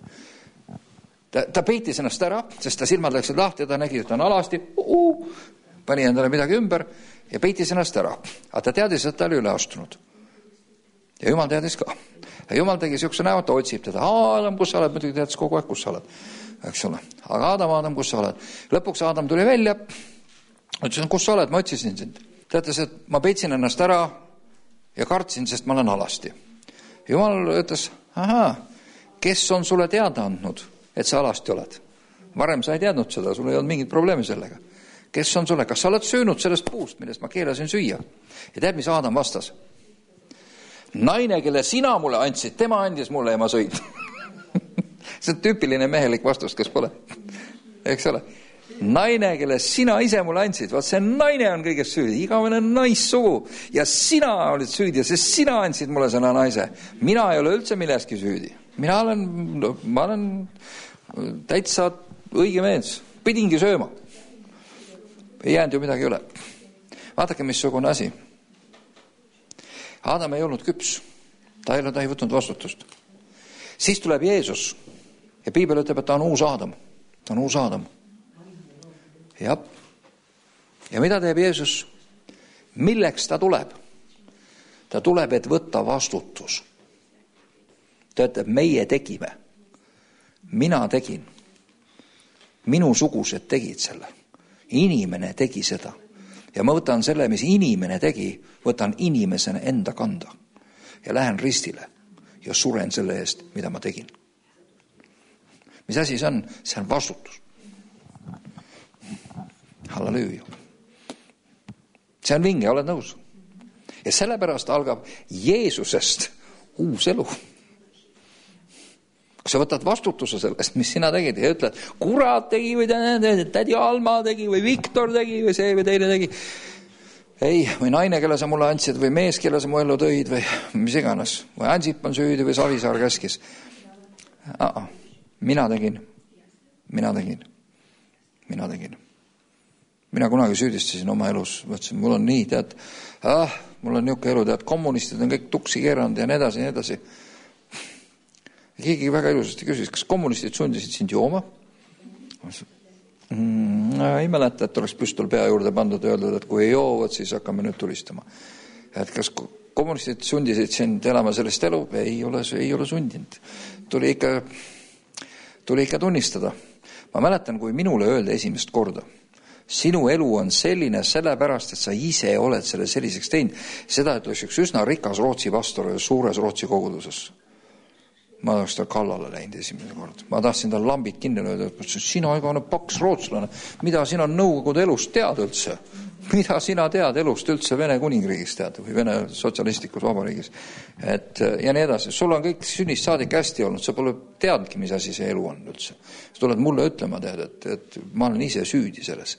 Ta peitis ennast ära, sest ta silmad läksid lahti ja ta nägi, et ta on alasti, pani endale midagi ümber ja peitis ennast ära. Aga ta teadis, et ta oli üle astunud. Ja Jumal teadis ka. Ja Jumal tegi siukse näo, ta otsib teda. Aadam, kus sa oled? Muidugi teadis kogu aeg, kus sa oled. Eks ole. Aga Aadam, kus sa oled? Lõpuks Aadam tuli välja. Ütlesin, kus sa oled? Ma otsisin sind. Ta ütles, et ma peitsin ennast ära ja kartsin, sest ma olen alasti. Jumal ütles, kes on sulle teada andnud, et sa alasti oled? Varem sa ei teadnud seda, sul ei olnud mingit probleemi sellega. Kes on sulle? Kas sa oled söönud sellest puust, millest ma keelasin süüa? Ja tead, mis Aadam vastas? Naine, kelle sina mulle andsid, tema andis mulle ja ma sõin. See on tüüpiline mehelik vastus, kes pole. Eks ole? Naine, kelle sina ise mulle andsid, vaat see naine on kõigest süüdi, igavene naissugu. Ja sina olid süüdi, sest sina andsid mulle selle naise. Mina ei ole üldse milleski süüdi. Ma olen täitsa õige mees. Pidingi sööma. Ei jäänud ju midagi üle. Vaadake, missugune asi. Adam ei olnud küps. Ta ei võtnud vastutust. Siis tuleb Jeesus ja Piibel ütleb, et ta on uus Adam. Ta on uus Adam. Jah. Ja mida teeb Jeesus? Milleks ta tuleb? Ta tuleb, et võtta vastutus. Ta ütleb, meie tegime. Mina tegin. Minu sugused tegid selle. Inimene tegi seda. Ja ma võtan selle, mis inimene tegi, võtan inimesena enda kanda. Ja lähen ristile ja suren selle eest, mida ma tegin. Mis asi see on? See on vastutus. Halleluuja. See on vinge, oled nõus? Ja sellepärast algab Jeesusest uus elu. Kui sa võtad vastutuse sellest, mis sina tegid ja ütled, kurat tegi või tädi Alma tegi või Viktor tegi või see või teine tegi. Ei, või naine, kelle sa mulle andsid või mees, kelle sa mu ellu tõid või mis iganes. Või Ansip on süüdi või Savisaar käskis. Mina tegin. Mina kunagi süüdistasin oma elus. Mõtlesin, mul on nii, tead, mul on niuke elu, tead, kommunistid on kõik tuksi keeranud ja nii edasi. Keegi väga ilusasti küsis, kas kommunistid sundisid sind jooma? Ei mäleta, et oleks püstol pea juurde pandud ja öeldud, et kui ei joovad, siis hakkame nüüd tulistama. Et kas kommunistid sundisid sind elama sellist elu? Ei ole sundinud. Tuli ikka tunnistada. Ma mäletan, kui minule öelda esimest korda, sinu elu on selline sellepärast, et sa ise oled selle selliseks teinud. Seda ütleks üks üsna rikas Rootsi pastor suures Rootsi koguduses. Ma oleks ta kallale läinud esimene kord. Ma tahtsin tal lambid kinni lööda, et sina igane paks rootslane, mida sina Nõukogude elust tead üldse? Mida sina tead elust üldse Vene kuningriigis tead või Vene sotsialistlikus vabariigis? Ja nii edasi. Sul on kõik sünnist saadik hästi olnud, sa pole teadnudki, mis asi see elu on üldse. Sa tuled mulle ütlema, tead, et ma olen ise süüdi selles.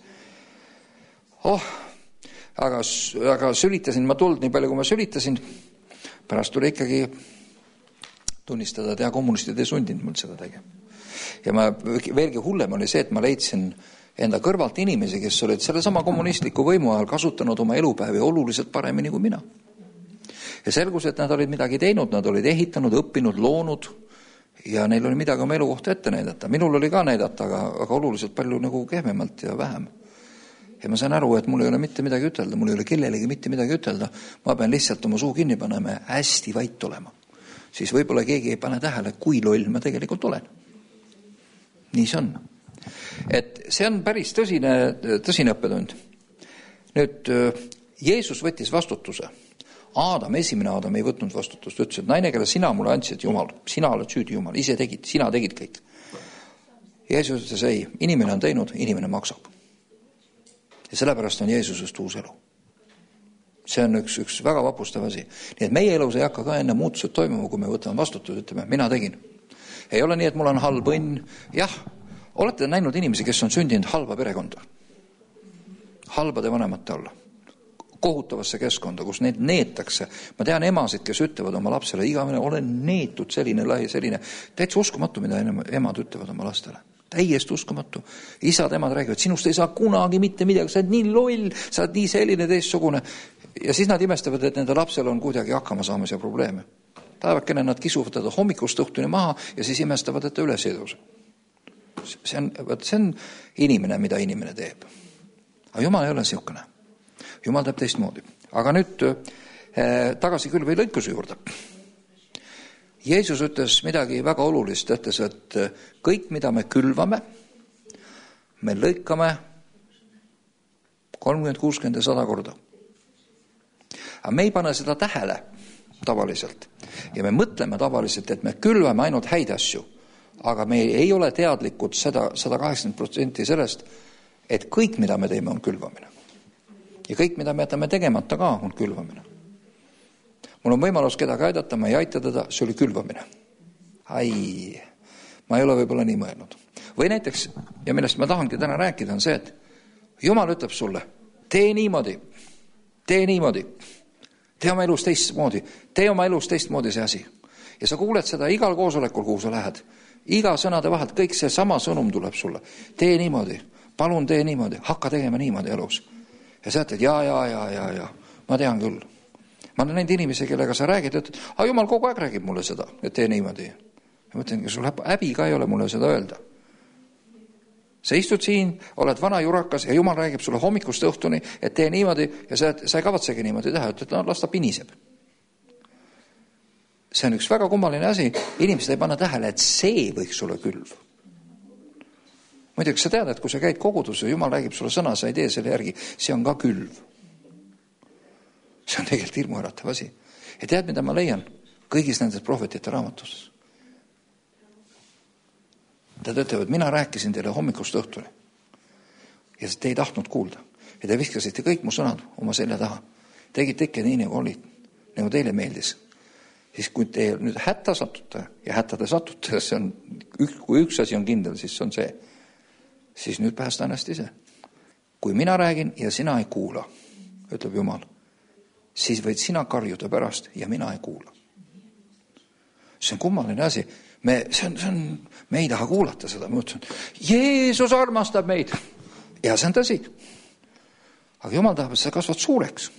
Aga sülitasin ma tuld nii palju, kui ma sülitasin. Pärast tuli ikkagi tunnistada, et kommunistid ei sundinud mul seda tegema. Ja veelgi hullem oli see, et ma leidsin enda kõrvalt inimesi, kes olid selle sama kommunistliku võimu ajal kasutanud oma elupäevi oluliselt paremini kui mina. Ja selgus, et nad olid midagi teinud, nad olid ehitanud, õppinud, loonud ja neil oli midagi oma elu kohta ette näidata. Minul oli ka näidata, aga oluliselt palju nagu kehvemalt ja vähem. Ja ma sain aru, et mul ei ole mitte midagi ütelda, mul ei ole kellelegi mitte midagi ütelda. Ma pean lihtsalt oma suu kinni panema ja hästi vait olema. Siis võib-olla keegi ei pane tähele, kui loll ma tegelikult olen. Nii see on. Et see on päris tõsine õppetund. Nüüd, Jeesus võttis vastutuse. Esimene Adam ei võtnud vastutust. Ütles, et naine, kelle sina mulle andsid, Jumal, sina oled süüdi Jumal, ise tegid, sina tegid kõik. Jeesus ütles, ei, inimene on teinud, inimene maksab. Ja sellepärast on Jeesusest uus elu. See on üks väga vapustav asi. Nii et meie elus ei hakka ka enne muutused toimuma, kui me võtame vastutuse, ütleme, mina tegin. Ei ole nii, et mul on halb õnn. Jah, olete näinud inimesi, kes on sündinud halba perekonda. Halbade vanemate alla. Kohutavasse keskkonda, kus neid neetakse. Ma tean emasid, kes ütlevad oma lapsele, igavene olen neetud selline. Täitsa uskumatu, mida emad ütlevad oma lastele. Täiesti uskumatu. Isad, emad räägivad, sinust ei saa kunagi mitte midagi, sa oled nii loll, sa oled nii selline teistsugune. Ja siis nad imestavad, et nende lapsel on kuidagi hakkama saamas ja probleeme. Taevakene nad kisuvad teda hommikust õhtuni maha ja siis imestavad, et ta üles ei tõuse. See on inimene, mida inimene teeb. Aga Jumal ei ole siukene. Jumal teeb teistmoodi. Aga nüüd tagasi külvi lõikuse juurde. Jeesus ütles midagi väga olulist, ütles, et kõik, mida me külvame, me lõikame 30, 60 ja 100 korda. Aga me ei pane seda tähele tavaliselt. Ja me mõtleme tavaliselt, et me külvame ainult häid asju, aga me ei ole teadlikud 180% sellest, et kõik, mida me teeme, on külvamine. Ja kõik, mida me jätame tegemata ka, on külvamine. Mul on võimalus kedagi aidata, ma ei aita teda, see oli külvamine. Ma ei ole võib-olla nii mõelnud. Või näiteks, ja millest ma tahangi täna rääkida, on see, et Jumal ütleb sulle, tee niimoodi, tee oma elus teistmoodi see asi. Ja sa kuuled seda igal koosolekul, kuhu sa lähed. Iga sõnade vahelt, kõik see sama sõnum tuleb sulle. Tee niimoodi, palun tee niimoodi, hakka tegema niimoodi elus. Ja sa ütled, ja, ma tean küll. Ma olen näinud inimesi, kellega sa räägid, ütled, jumal kogu aeg räägib mulle seda, et tee niimoodi. Ja ma ütlen, sul häbi ka ei ole mulle seda öelda. Sa istud siin, oled vana jurakas ja jumal räägib sulle hommikust õhtuni, et tee niimoodi ja sa ei kavatsegi niimoodi teha, ütled, las ta piniseb. See on üks väga kummaline asi. Inimesed ei panna tähele, et see võiks sulle külv. Muidugi sa tead, et kui sa käid kogudus ja jumal räägib sulle sõna, sa ei tee selle järgi, see on ka külv. See on tegelikult hirmuäratav asi. Ja tead, mida ma leian kõigis nendes prohvetite raamatus? Nad ütlevad, mina rääkisin teile hommikust õhtuni. Ja te ei tahtnud kuulda. Ja te viskasite kõik mu sõnad oma selja taha. Tegite ikka nii, nagu olid, nagu teile meeldis. Siis kui te nüüd hätta satute ja hätta te satute, see on, kui üks asi on kindel, siis on see. Siis nüüd päästa ennast ise. Kui mina räägin ja sina ei kuula, ütleb Jumal, siis võid sina karjuda pärast ja mina ei kuula. See on kummaline asi. Me ei taha kuulata seda. Ma ütlen, Jeesus armastab meid. Ja see on tõsi. Aga Jumal tahab, et sa kasvad suureks.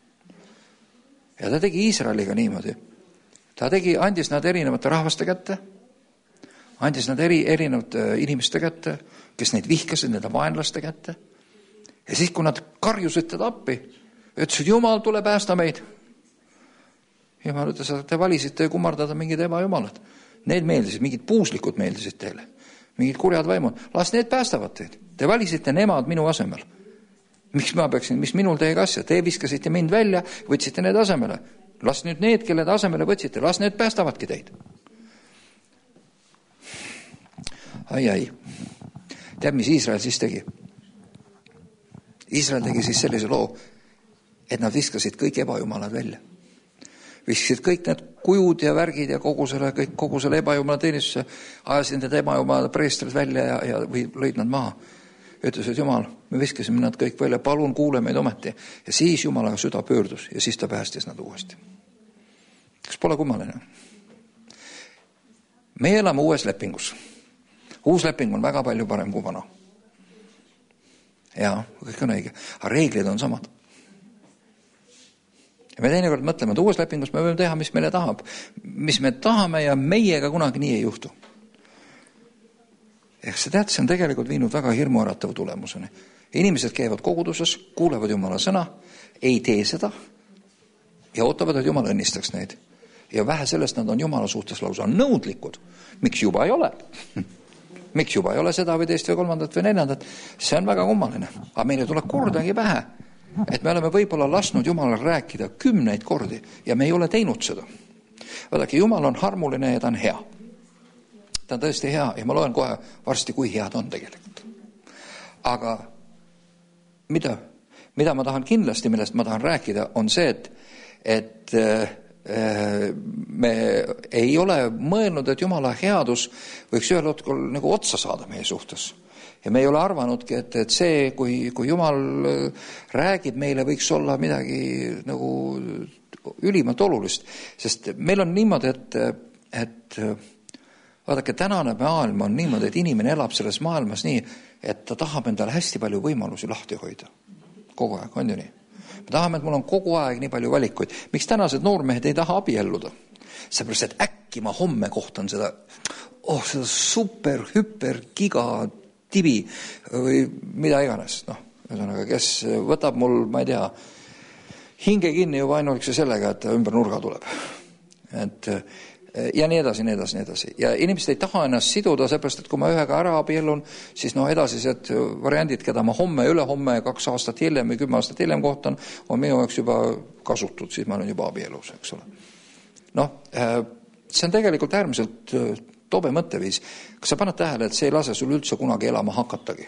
Ja ta tegi Iisraeliga niimoodi. Ta andis nad erinevate rahvaste kätte, andis nad erinevate inimeste kätte, kes neid vihkasid, nende vaenlaste kätte. Ja siis, kui nad karjusid teda appi, ütlesid, Jumal, tule päästa meid. Jumal ütles, et te valisite kummardada mingid ebajumalad. Need meeldisid, mingid puuslikud meeldisid teile, mingid kurjad vaimud. Las need päästavad teid. Te valisite nemad minu asemel. Mis minul teiega asja? Te viskasite mind välja, võtsite need asemele. Las nüüd need, kelle asemele võtsite, las need päästavadki teid. Ai. Tead, mis Iisrael siis tegi? Iisrael tegi siis sellise loo, et nad viskasid kõik ebajumalad välja. Viskasid kõik need kujud ja värgid ja kogu selle ebajumala teenistusse, ajasid need ebajumala preestrid välja ja või lõid nad maha. Ütles, et Jumal, me viskasime nad kõik välja, palun kuule meid ometi. Ja siis Jumalaga süda pöördus ja siis ta päästis nad uuesti. Kas pole kummaline? Me elame uues lepingus. Uus leping on väga palju parem kui vana. Ja, kõik on õige. Aga reeglid on samad. Ja me teinekord mõtleme, et uues lepingus me võime teha, mis meile tahab. Mis me tahame ja meiega kunagi nii ei juhtu. Ehk see tead, see on tegelikult viinud väga hirmuäratava tulemuseni. Inimesed käivad koguduses, kuulevad Jumala sõna, ei tee seda ja ootavad, et Jumal õnnistaks neid. Ja vähe sellest nad on Jumala suhtes lausa nõudlikud. Miks juba ei ole? Miks juba ei ole seda või teist või kolmandat või neljandat? See on väga kummaline. Aga meile tuleb kordagi pähe, et me oleme võib-olla lasknud Jumalal rääkida 10 kordi ja me ei ole teinud seda. Vaadake, Jumal on harmuline ja ta on hea. Ta on tõesti hea ja ma loen kohe varsti, kui hea ta on tegelikult. Aga mida ma tahan kindlasti, millest ma tahan rääkida, on see, et me ei ole mõelnud, et Jumala headus võiks ühel hetkel nagu otsa saada meie suhtes. Ja me ei ole arvanudki, et see, kui Jumal räägib meile, võiks olla midagi nagu ülimalt olulist. Sest meil on niimoodi, et vaadake, tänane maailm on niimoodi, et inimene elab selles maailmas nii, et ta tahab endale hästi palju võimalusi lahti hoida. Kogu aeg, on ju nii? Me tahame, et mul on kogu aeg nii palju valikuid. Miks tänased noormehed ei taha abielluda? Seepärast, et äkki ma homme kohtan seda super, hüper, giga, tibi või mida iganes. Ühesõnaga, kes võtab mul, ma ei tea, hinge kinni juba ainuüksi sellega, et ümber nurga tuleb. Ja nii edasi. Ja inimesed ei taha ennast siduda, seepärast, et kui ma ühega ära abiellun, siis edasised variandid, keda ma homme, ülehomme, 2 aastat hiljem või 10 aastat hiljem kohtan, on minu jaoks juba kasutud, siis ma olen juba abielus, eks ole. See on tegelikult äärmiselt tobe mõtteviis. Kas sa paned tähele, et see ei lase sul üldse kunagi elama hakatagi?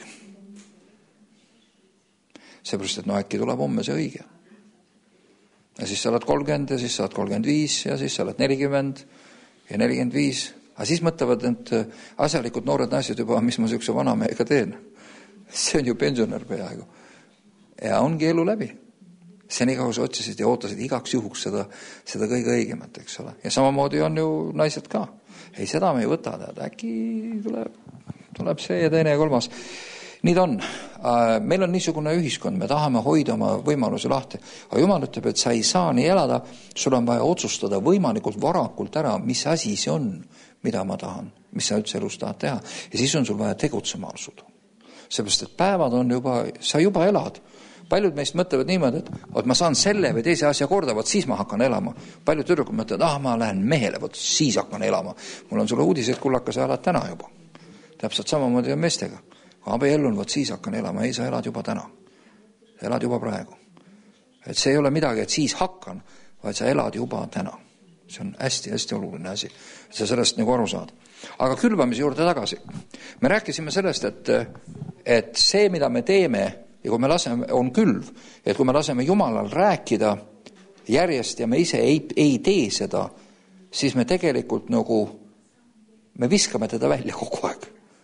Seepärast, et äkki tuleb homme see õige. Ja siis sa oled 30 ja siis sa oled 35 ja siis sa oled 40 ja 45. Aga siis mõtlevad, et asjalikud noored naised juba, mis ma sihukese vanamehega teen. See on ju pensionär peaaegu. Ja ongi elu läbi. See nii kaua sa otsisid ja ootasid igaks juhuks seda kõige õigemat, eks ole. Ja samamoodi on ju naised ka. Ei, seda me ei võta, äkki tuleb see ja teine ja kolmas. Nii ta on. Meil on niisugune ühiskond, me tahame hoida oma võimalusi lahti. Aga Jumal ütleb, et sa ei saa nii elada, sul on vaja otsustada võimalikult varakult ära, mis asi see on, mida ma tahan, mis sa üldse elus tahad teha. Ja siis on sul vaja tegutsema asuda. Seepärast, et päevad on juba, sa juba elad. Paljud meist mõtlevad niimoodi, et ma saan selle või teise asja korda, võt siis ma hakkan elama. Paljud tüdrukud mõtlevad, ma lähen mehele, võt siis hakkan elama. Mul on sulle uudised, kullaka, sa elad täna juba. Täpselt samamoodi on meestega. Kui abiellun, võt siis hakkan elama. Ei, sa elad juba täna. Elad juba praegu. Et see ei ole midagi, et siis hakkan, vaid sa elad juba täna. See on hästi-hästi oluline asi. Sa sellest nagu aru saad. Aga külvamise juurde tagasi. Me rääkisime sellest, et see, mida me teeme, ja kui me laseme, on külv, et kui me laseme Jumalal rääkida järjest ja me ise ei tee seda, siis me tegelikult nagu, me viskame teda välja kogu aeg.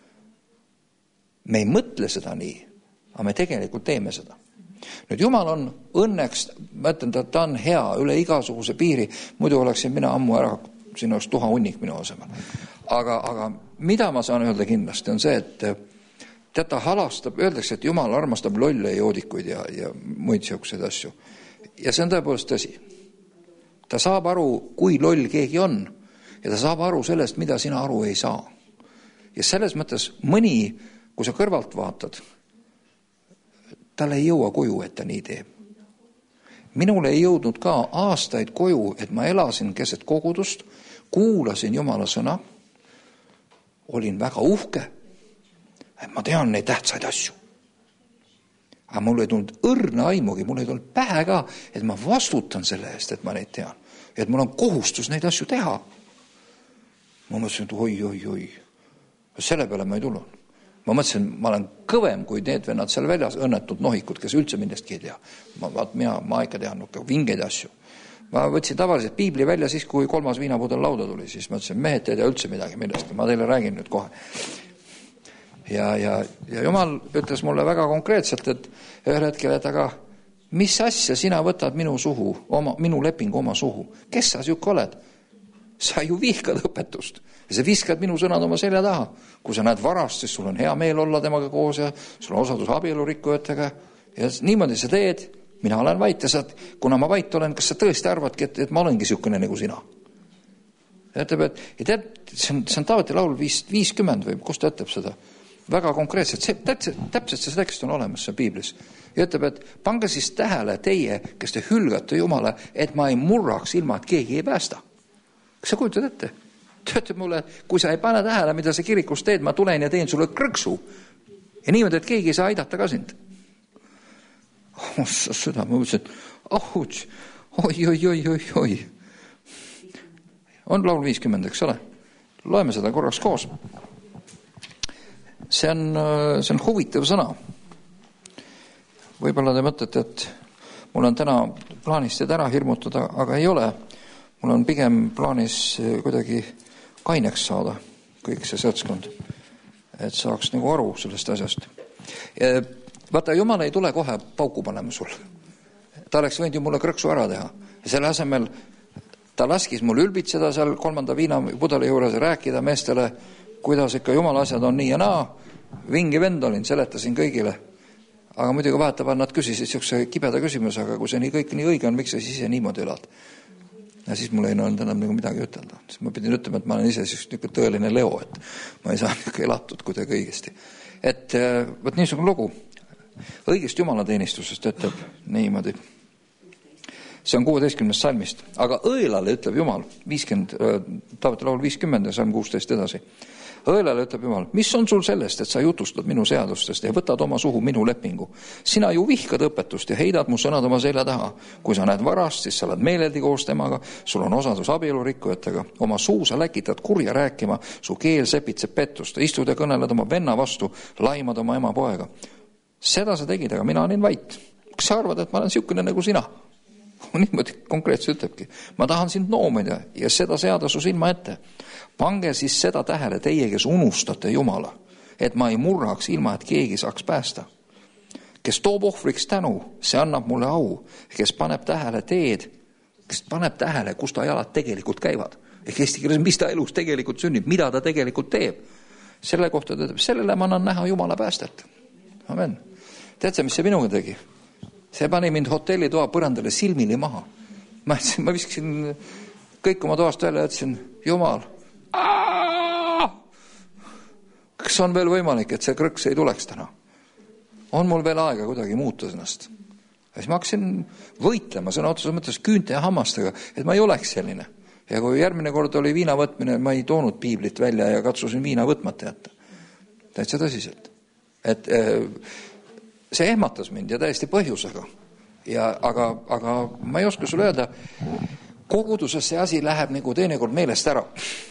Me ei mõtle seda nii, aga me tegelikult teeme seda. Nüüd Jumal on õnneks, ma ütlen, ta on hea üle igasuguse piiri, muidu oleksin mina ammu ära, siin oleks tuha hunnik minu asemel. Aga mida ma saan öelda kindlasti on see, et ta halastab, öeldakse, et Jumal armastab lolle joodikuid ja muid siukseid asju. Ja see on tõepoolest tõsi. Ta saab aru, kui loll keegi on ja ta saab aru sellest, mida sina aru ei saa. Ja selles mõttes mõni, kui sa kõrvalt vaatad, tal ei jõua koju, et ta nii teeb. Minule ei jõudnud ka aastaid koju, et ma elasin keset kogudust, kuulasin Jumala sõna, olin väga uhke, et ma tean neid tähtsaid asju. Aga mul ei tulnud õrna aimugi, mul ei tulnud pähe ka, et ma vastutan selle eest, et ma neid tean. Et mul on kohustus neid asju teha. Ma mõtlesin, et oi. Selle peale ma ei tulnud. Ma mõtlesin, ma olen kõvem kui need vennad seal väljas, õnnetud nohikud, kes üldse mindestki ei tea. Ma ikka tean vingeid asju. Ma võtsin tavaliselt piibli välja siis, kui 3. viinapudel lauda tuli, siis ma ütlesin, mehed ei tea üldse midagi millestki, ma teile räägin nüüd kohe. Ja Jumal ütles mulle väga konkreetselt, et ühel hetkel, et aga mis asja sina võtad minu lepingu oma suhu? Kes sa siuke oled? Sa ju vihkad õpetust. Ja sa viskad minu sõnad oma selja taha. Kui sa näed varast, siis sul on hea meel olla temaga koos ja sul on osadus abielurikkujatega. Ja niimoodi sa teed, mina olen vait ja kuna ma vait olen, kas sa tõesti arvadki, et ma olengi siukene nagu sina? Ja ütleb, et see on Taaveti laul 50 või kus ta ütleb seda? Väga konkreetselt, täpselt see tekst on olemas see piiblis. Ja ütleb, et pange siis tähele teie, kes te hülgate Jumala, et ma ei murraks ilma, et keegi ei päästa. Kas sa kujutad ette? Ta ütleb mulle, kui sa ei pane tähele, mida sa kirikus teed, ma tulen ja teen sulle krõksu. Ja niimoodi, et keegi ei saa aidata ka sind. Seda ma mõtlesin, et oi. On laul 50, eks ole? Loeme seda korraks koos. See on huvitav sõna. Võib-olla te mõtlete, et mul on täna plaanis teed ära hirmutada, aga ei ole. Mul on pigem plaanis kuidagi kaineks saada kõik see seltskond, et saaks nagu aru sellest asjast. Vaata, Jumal ei tule kohe pauku panema sul. Ta oleks võinud ju mulle krõksu ära teha. Ja selle asemel ta laskis mul ülbitseda seal 3. viinapudeli juures rääkida meestele, kuidas ikka Jumala asjad on nii ja naa. Vingi vend olin, seletasin kõigile. Aga muidugi vahetavad nad küsisid siukse kibeda küsimuse, aga kui see kõik nii õige on, miks sa siis ise niimoodi elad? Ja siis mul ei olnud enam nagu midagi ütelda. Siis ma pidin ütlema, et ma olen ise niisugune tõeline Leo, et ma ei saa elatud kuidagi õigesti. Et võt niisugune lugu. Õigest jumalateenistusest ütleb niimoodi. See on 16. salmist. Aga õelale ütleb Jumal, Taaveti laul 50 ja salm 16 edasi. Õelale ütleb Jumal, mis on sul sellest, et sa jutustad minu seadustest ja võtad oma suhu minu lepingu? Sina ju vihkad õpetust ja heidad mu sõnad oma selja taha. Kui sa näed varast, siis sa oled meeleldi koos temaga, sul on osadus abielurikkujatega. Oma suu sa läkitad kurja rääkima, su keel sepitseb pettust, istud ja kõneled oma venna vastu, laimad oma ema poega. Seda sa tegid, aga mina olin vait. Kas sa arvad, et ma olen siukene nagu sina? Niimoodi konkreetselt ütlebki. Ma tahan sind noomida ja seda seada su silma ette. Pange siis seda tähele teie, kes unustate Jumala, et ma ei murraks ilma, et keegi saaks päästa. Kes toob ohvriks tänu, see annab mulle au. Kes paneb tähele teed, kes paneb tähele, kus ta jalad tegelikult käivad. Ehk eesti keeles, mis ta elus tegelikult sünnib, mida ta tegelikult teeb. Selle kohta ta ütleb, sellele ma annan näha Jumala päästet. Amen. Tead sa, mis see minuga tegi? See pani mind hotellitoa põrandale silmili maha. Ma viskasin kõik oma toast välja ja ütlesin, Jumal, kas on veel võimalik, et see krõks ei tuleks täna? On mul veel aega kuidagi muuta ennast? Ja siis ma hakkasin võitlema sõna otseses mõttes küünte ja hammastega, et ma ei oleks selline. Ja kui järgmine kord oli viina võtmine, ma ei toonud piiblit välja ja katsusin viina võtmata jätta. Täitsa tõsiselt. Et see ehmatas mind ja täiesti põhjusega. Aga ma ei oska sulle öelda, koguduses see asi läheb nagu teinekord meelest ära.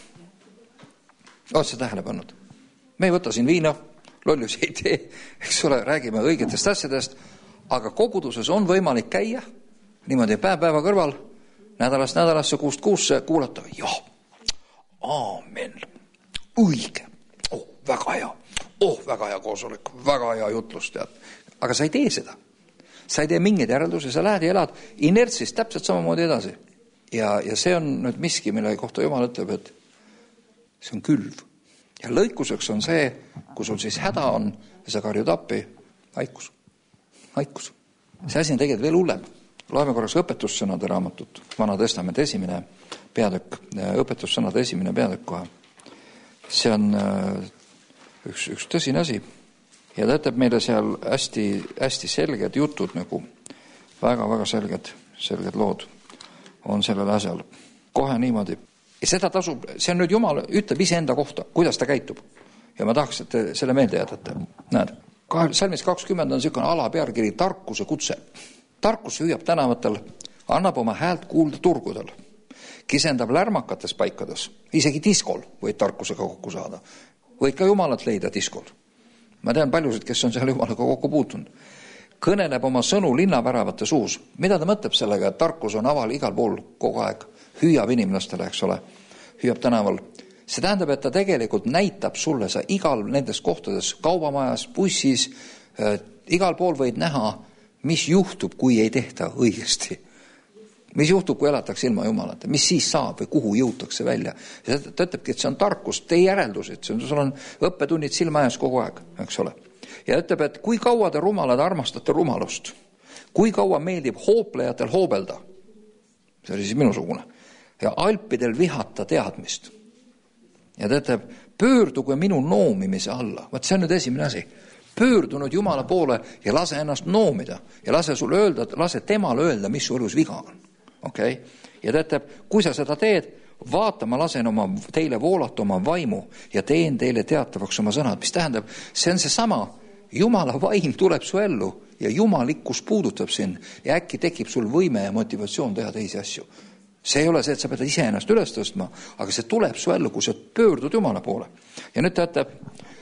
Oled sa tähele pannud? Me ei võta siin viina, lollus ei tee, eks ole, räägime õigetest asjadest, aga koguduses on võimalik käia niimoodi päeva kõrval, nädalast nädalasse, kuust kuusse kuulata. Jah, aamen, õige, väga hea koosolek, väga hea jutlus, tead. Aga sa ei tee seda. Sa ei tee mingeid järeldusi, sa lähed ja elad inertsist täpselt samamoodi edasi. Ja see on nüüd miski, mille kohta Jumal ütleb, et see on külv. Ja lõikuseks on see, kui sul siis häda on ja sa karjud appi, haikus. See asi on tegelikult veel hullem. Loeme korraks õpetussõnade raamatut, Vana Testament 1. peatükk, õpetussõnade 1. peatükk kohe. See on üks tõsine asi. Ja ta ütleb meile seal hästi selged jutud, nagu väga selged lood on sellel asjal. Kohe niimoodi. Ja seda tasub, see on nüüd Jumal ütleb iseenda kohta, kuidas ta käitub. Ja ma tahaks, et te selle meelde jätate. Näed, salmis 20 on selline alapealkiri tarkuse kutse. Tarkus hüüab tänavatel, annab oma häält kuulda turgudel, kisendab lärmakates paikades, isegi diskol võid tarkusega kokku saada. Võid ka Jumalat leida diskol. Ma tean paljusid, kes on seal Jumalaga kokku puutunud. Kõneleb oma sõnu linnaväravate suus. Mida ta mõtleb sellega, et tarkus on aval igal pool kogu aeg? Hüüab inimlastele, eks ole, hüüab tänaval. See tähendab, et ta tegelikult näitab sulle, sa igal nendes kohtades, kaubamajas, bussis, igal pool võid näha, mis juhtub, kui ei tehta õigesti. Mis juhtub, kui elatakse ilma Jumalata? Mis siis saab või kuhu jõutakse välja? Ja ta ütlebki, et see on tarkus, tee järeldusid, sul on õppetunnid silma ees kogu aeg, eks ole. Ja ütleb, et kui kaua te rumalad armastate rumalust, kui kaua meeldib hooplejatel hoobelda, see oli siis minusugune, ja alpidel vihata teadmist. Ja ta ütleb, pöörduge minu noomimise alla. Vaat see on nüüd esimene asi. Pöördunud Jumala poole ja lase ennast noomida ja lase temal öelda, mis su elus viga on. Okay? Ja ta ütleb, kui sa seda teed, vaata, ma lasen teile voolata oma vaimu ja teen teile teatavaks oma sõnad. Mis tähendab, see on see sama, Jumala vaim tuleb su ellu ja jumalikkus puudutab sind ja äkki tekib sul võime ja motivatsioon teha teisi asju. See ei ole see, et sa pead ise ennast üles tõstma, aga see tuleb su ellu, kui sa pöördud Jumala poole. Ja nüüd ta ütleb,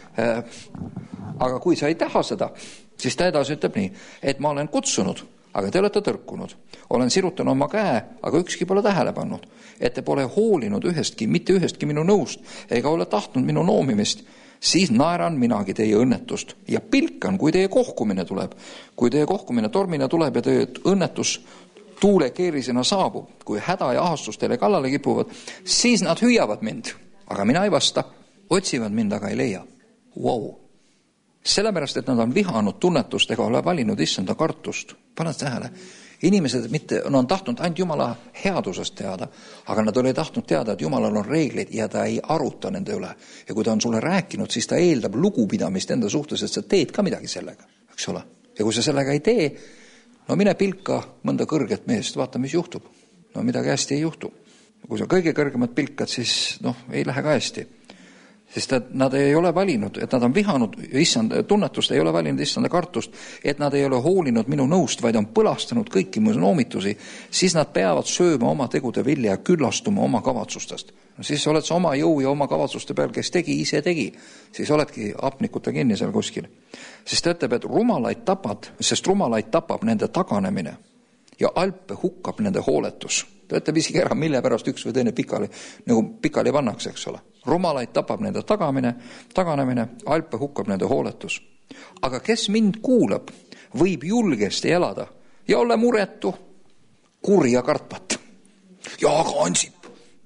aga kui sa ei taha seda, siis ta edasi ütleb nii, et ma olen kutsunud, aga te olete tõrkunud. Olen sirutanud oma käe, aga ükski pole tähele pannud. Et te pole hoolinud mitte ühestki minu nõust, ega ole tahtnud minu noomimist, siis naeran minagi teie õnnetust ja pilkan, kui teie kohkumine tuleb. Kui teie kohkumine tormina tuleb ja teie õnnetus tuule keerisena saabub, kui häda ja ahastus teile kallale kipuvad, siis nad hüüavad mind, aga mina ei vasta, otsivad mind, aga ei leia. Wow. Sellepärast, et nad on vihanud tunnetust ega ole valinud issanda kartust. Paned tähele, inimesed on tahtnud ainult Jumala headusest teada, aga nad oli tahtnud teada, et Jumalal on reeglid ja ta ei aruta nende üle. Ja kui ta on sulle rääkinud, siis ta eeldab lugupidamist enda suhtes, et sa teed ka midagi sellega, eks ole. Ja kui sa sellega ei tee, no mine pilka mõnda kõrget meest, vaata, mis juhtub. No midagi hästi ei juhtu. Kui sa kõige kõrgemad pilkad, siis ei lähe ka hästi. Sest nad ei ole valinud, et nad on vihanud tunnetust, ei ole valinud issanda kartust, et nad ei ole hoolinud minu nõust, vaid on põlastanud kõiki mu noomitusi, siis nad peavad sööma oma tegude vilja ja küllastuma oma kavatsustest. No siis oled sa oma jõu ja oma kavatsuste peal, kes tegi, ise tegi. Siis oledki apnikuta kinni seal kuskil. Sest ta ütleb, et rumalaid tapab nende taganemine ja alpe hukkab nende hooletus. Ta ütleb isegi ära, mille pärast üks või teine pikali pannakse, eks ole. Rumalaid tapab nende taganemine, alpe hukkab nende hooletus. Aga kes mind kuulab, võib julgesti elada ja olla muretu, kurja kartmata. Ja aga Ansip.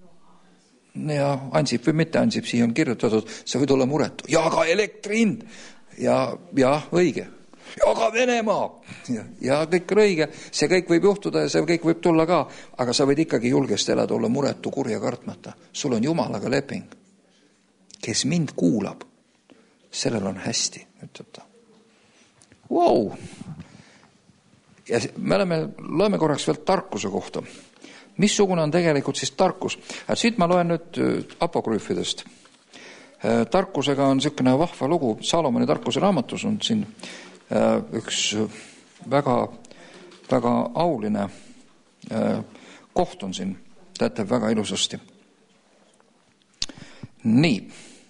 Ja Ansip või mitte Ansip, siia on kirjutatud, sa võid olla muretu. Ja aga elektrihind. Ja õige, aga Venemaa ja kõik on õige, see kõik võib juhtuda ja see kõik võib tulla ka, aga sa võid ikkagi julgesti elada, olla muretu, kurja kartmata. Sul on Jumalaga leping. Kes mind kuulab, sellel on hästi, ütleb ta. Wow. Ja loeme korraks veel tarkuse kohta. Missugune on tegelikult siis tarkus? Siit ma loen nüüd apokrüüfidest. Tarkusega on niisugune vahva lugu. Salomoni tarkuse raamatus on siin üks väga, väga auline koht on siin. Teate väga ilusasti. Nii.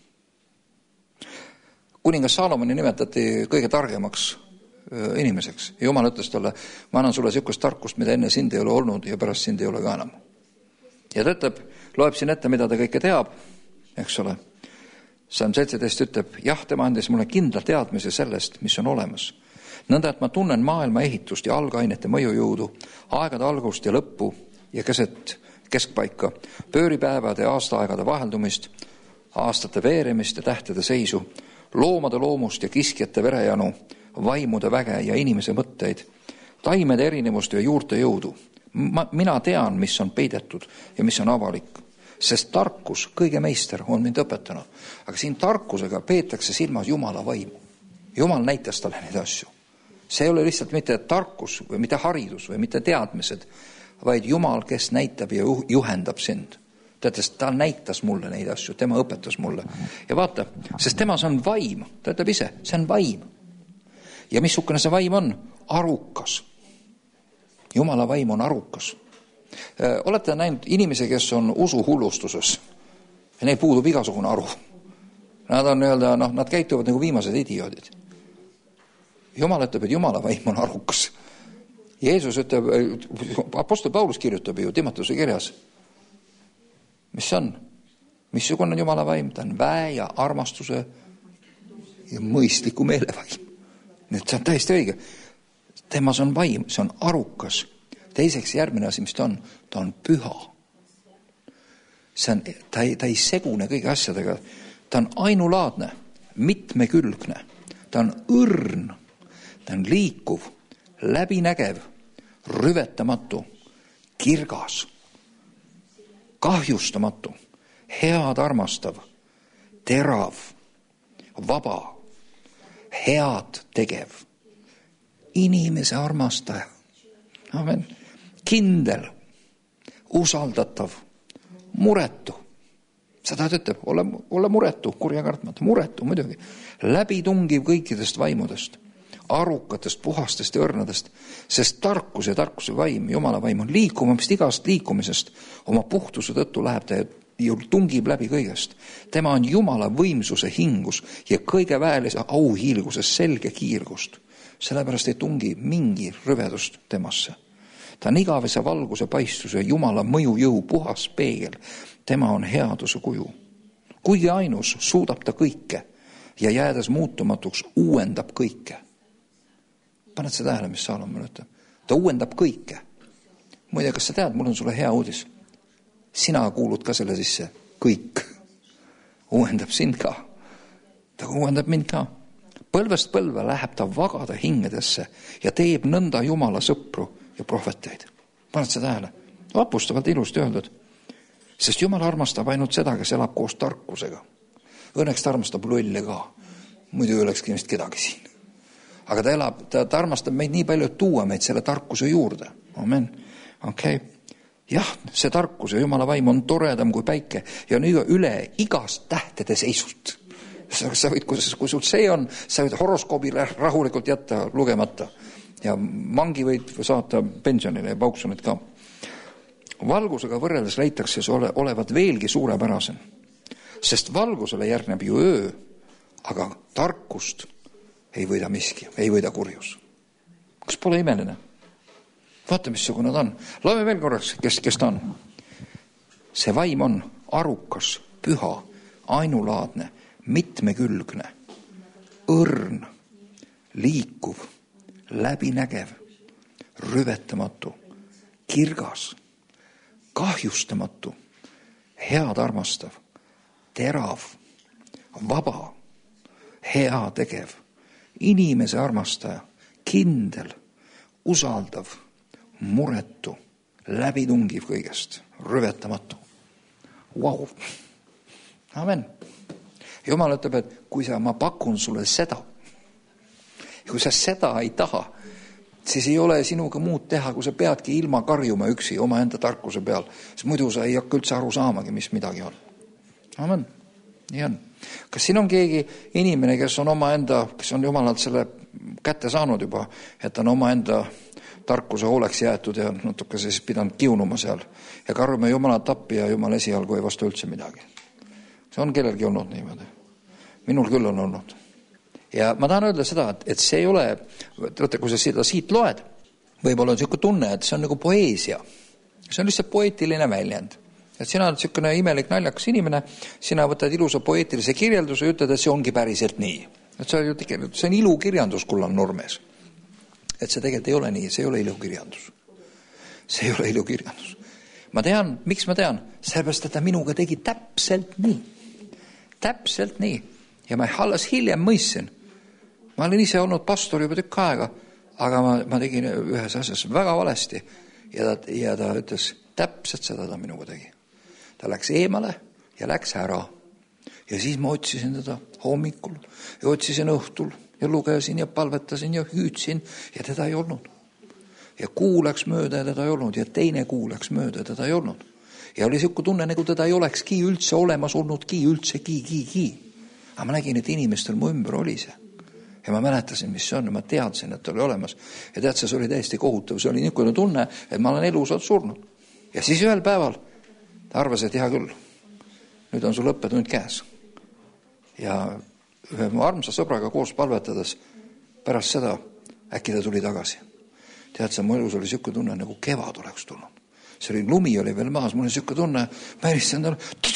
Kuningas Salomoni nimetati kõige targemaks inimeseks. Jumal ütles talle, ma annan sulle niisugust tarkust, mida enne sind ei ole olnud ja pärast sind ei ole ka enam. Ja ta ütleb, loeb siin ette, mida ta kõike teab, eks ole. Salm 17 ütleb, jah, tema andis mulle kindla teadmise sellest, mis on olemas. Nõnda, et ma tunnen maailma ehitust ja algainete mõjujõudu, aegade algust ja lõppu ja keset keskpaika, pööripäevade ja aastaaegade vaheldumist, aastate veeremist ja tähtede seisu, loomade loomust ja kiskjate verejanu, vaimude väge ja inimese mõtteid, taimede erinevust ja juurte jõudu. Mina tean, mis on peidetud ja mis on avalik, sest tarkus, kõige meister, on mind õpetanud. Aga siin tarkusega peetakse silmas Jumala vaimu. Jumal näitas talle neid asju. See ei ole lihtsalt mitte tarkus või mitte haridus või mitte teadmised, vaid Jumal, kes näitab ja juhendab sind. Teades, ta näitas mulle neid asju, tema õpetas mulle. Ja vaata, sest temas on vaim, ta ütleb ise, see on vaim. Ja missugune see vaim on? Arukas. Jumala vaim on arukas. Olete näinud inimesi, kes on usuhullustuses ja neil puudub igasugune aru. Nad on nad käituvad nagu viimased idioodid. Jumal ütleb, et Jumala vaim on arukas. Jeesus ütleb, apostel Paulus kirjutab ju Timoteuse kirjas, mis see on? Missugune on Jumala vaim? Ta on väe ja armastuse ja mõistliku meelevaim. Nüüd see on täiesti õige. Temas on vaim, see on arukas. Teiseks järgmine asi, mis ta on püha. Ta ei segune kõige asjadega. Ta on ainulaadne, mitmekülgne. Ta on õrn, ta on liikuv, läbinägev, rüvetamatu, kirgas, kahjustamatu, head armastav, terav, vaba, head tegev, inimese armastaja. Amen. Kindel, usaldatav, muretu. Seda ütleb, ole muretu, kurja kartmata, muretu muidugi. Läbitungiv kõikidest vaimudest, arukatest, puhastest ja õrnadest, sest tarkus ja tarkuse vaim, Jumala vaim on liikumist igast liikumisest. Oma puhtuse tõttu läheb ta ja tungib läbi kõigest. Tema on Jumala võimsuse hingus ja kõige väelise auhiilguses selge kiirgust. Sellepärast ei tungi mingi rüvedust temasse. Ta on igavese valguse paistuse Jumala mõjujõu puhas peegel. Tema on headuse kuju. Kuigi ainus suudab ta kõike ja jäädes muutumatuks uuendab kõike. Paned see tähele, mis Salomon ütleb? Ta uuendab kõike. Muide, kas sa tead, mul on sulle hea uudis. Sina kuulud ka selle sisse. Kõik. Uuendab sind ka. Ta uuendab mind ka. Põlvest põlve läheb ta vagada hingedesse ja teeb nõnda Jumala sõpru ja prohveteid. Paned see tähele? Vapustavalt ilusti öeldud. Sest Jumal armastab ainult seda, kes elab koos tarkusega. Õnneks ta armastab lolle ka. Muidu ei olekski vist kedagi siin. Aga ta armastab meid nii palju, et tuua meid selle tarkuse juurde. Amen. Okay. Jah, see tarkus ja Jumala vaim on toredam kui päike ja on üle igast tähtede seisult. Sa võid, kui sul see on, sa võid horoskoobi rahulikult jätta lugemata ja mangi võid saata pensionile ja pauksunit ka. Valgusega võrreldes leitakse see olevat veelgi suurepärasem, sest valgusele järgneb ju öö, aga tarkust ei võida miski, ei võida kurjus. Kas pole imeline? Vaata, missugune ta on. Loeme veel korraks, kes ta on. See vaim on arukas, püha, ainulaadne, mitmekülgne, õrn, liikuv, läbinägev, rüvetamatu, kirgas, kahjustamatu, head armastav, terav, vaba, hea tegev, inimese armastaja, kindel, usaldav, muretu, läbitungiv kõigest, rüvetamatu. Vau! Amen. Jumal ütleb, et kui ma pakun sulle seda, kui sa seda ei taha, siis ei ole sinuga muud teha, kui sa peadki ilma karjuma üksi oma enda tarkuse peal, sest muidu sa ei hakka üldse aru saamagi, mis midagi on. Amen. Nii on. Kas siin on keegi inimene, kes on Jumalalt selle kätte saanud juba, et on oma enda tarkuse hooleks jäetud ja natuke siis pidanud kiunuma seal ja karjume Jumalat appi ja Jumal esialgu ei vasta üldse midagi. See on kellelgi olnud niimoodi. Minul küll on olnud. Ja ma tahan öelda seda, et see ei ole, kui sa seda siit loed, võib-olla on selline tunne, et see on nagu poeesia. See on lihtsalt poeetiline väljend. Et sina oled selline imelik naljakas inimene, sina võtad ilusa poeetilise kirjelduse ja ütled, et see ongi päriselt nii. Et see on ilukirjandus, kulla Nurmes. Et see tegelikult ei ole nii, see ei ole ilukirjandus. See ei ole ilukirjandus. Ma tean, miks ma tean? Sellepärast, et ta minuga tegi täpselt nii. Täpselt nii. Ja ma alles hiljem mõistsin. Ma olin ise olnud pastor juba tükk aega, aga ma tegin ühes asjas väga valesti. Ja ta ütles, täpselt seda ta minuga tegi. Ta läks eemale ja läks ära. Ja siis ma otsisin teda hommikul ja otsisin õhtul ja lugesin ja palvetasin ja hüüdsin ja teda ei olnud. Ja kuu läks mööda ja teda ei olnud ja teine kuu läks mööda ja teda ei olnud. Ja oli selline tunne, nagu teda ei olekski üldse olemas olnudki, üldsegi. Aga ma nägin, et inimestel mu ümber oli see. Ja ma mäletasin, mis see on ja ma teadsin, et ta oli olemas. Ja tead, see oli täiesti kohutav. See oli niisugune tunne, et ma olen elusalt surnud. Ja siis ühel päeval ta arvas, et hea küll, nüüd on sul õppetund käes. Ja ühe mu armsa sõbraga koos palvetades pärast seda äkki ta tuli tagasi. Tead, see mu elus oli niisugune tunne, nagu kevad oleks tulnud. See oli, lumi oli veel maas, mul oli niisugune tunne, ma helistasin talle, ta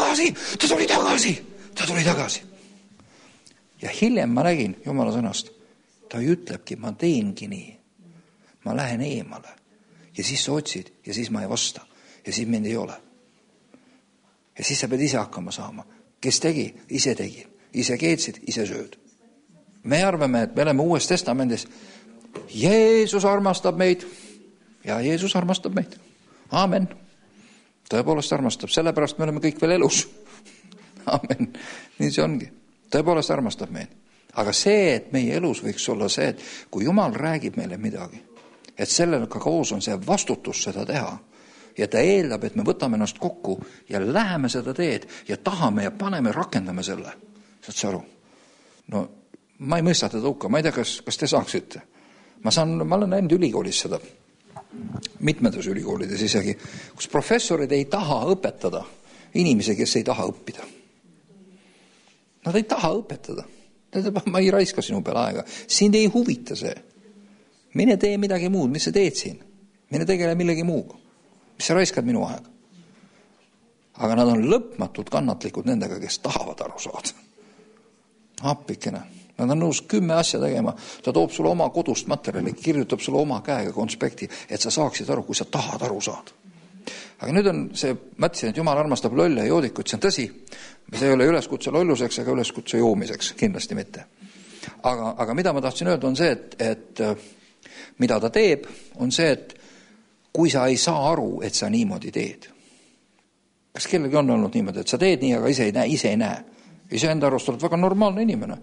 tuli tagasi. Ja hiljem ma nägin Jumala sõnast, ta ütlebki, ma teengi nii. Ma lähen eemale ja siis sa otsid ja siis ma ei vasta ja siis mind ei ole. Ja siis sa pead ise hakkama saama. Kes tegi? Ise tegi. Ise keetsid, ise sööd. Me arvame, et me oleme Uues Testamendis. Jeesus armastab meid ja Jeesus armastab meid. Aamen. Tõepoolest armastab. Sellepärast me oleme kõik veel elus. Aamen. Nii see ongi. Tõepoolest armastab meid. Aga see, et meie elus võiks olla see, et kui Jumal räägib meile midagi, et sellel ka koos on see vastutus seda teha ja ta eeldab, et me võtame ennast kokku ja läheme seda teed ja tahame ja paneme, rakendame selle. Saad sa aru? No, ma ei mõista teda hukka. Ma ei tea, kas te saaksite. Ma olen näinud ülikoolis seda, mitmetes ülikoolides isegi, kus professorid ei taha õpetada inimesi, kes ei taha õppida. Nad ei taha õpetada. Ma ei raiska sinu peale aega. Sind ei huvita see. Mine tee midagi muud, mis sa teed siin. Mine tegele millegi muuga. Mis sa raiskad minu aega. Aga nad on lõpmatult kannatlikud nendega, kes tahavad aru saada. Appikene. Nad on nõus 10 asja tegema. Ta toob sulle oma kodust materjali, kirjutab sulle oma käega konspekti, et sa saaksid aru, kui sa tahad aru saada. Aga nüüd on see, mõtlesin, et Jumal armastab lolle ja joodikuid, see on tõsi. See ei ole üleskutse lolluseks ega üleskutse joomiseks, kindlasti mitte. Aga mida ma tahtsin öelda on see, et mida ta teeb, on see, et kui sa ei saa aru, et sa niimoodi teed. Kas kellelgi on olnud niimoodi, et sa teed nii, aga ise ei näe. Ise enda arust oled väga normaalne inimene.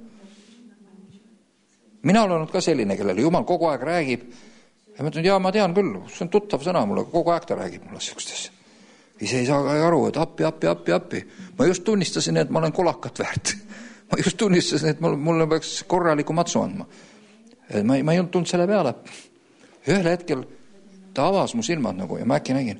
Mina olen olnud ka selline, kellele Jumal kogu aeg räägib. Ja ma ütlen, ma tean küll, see on tuttav sõna mulle, kogu aeg ta räägib mulle sihukestes. Ise ei saa aru, et appi. Ma just tunnistasin, et ma olen kolakat väärt. Ma just tunnistasin, et mulle peaks korraliku matsu andma. Ma ei olnud tulnud selle peale. Ühel hetkel ta avas mu silmad nagu ja ma äkki nägin.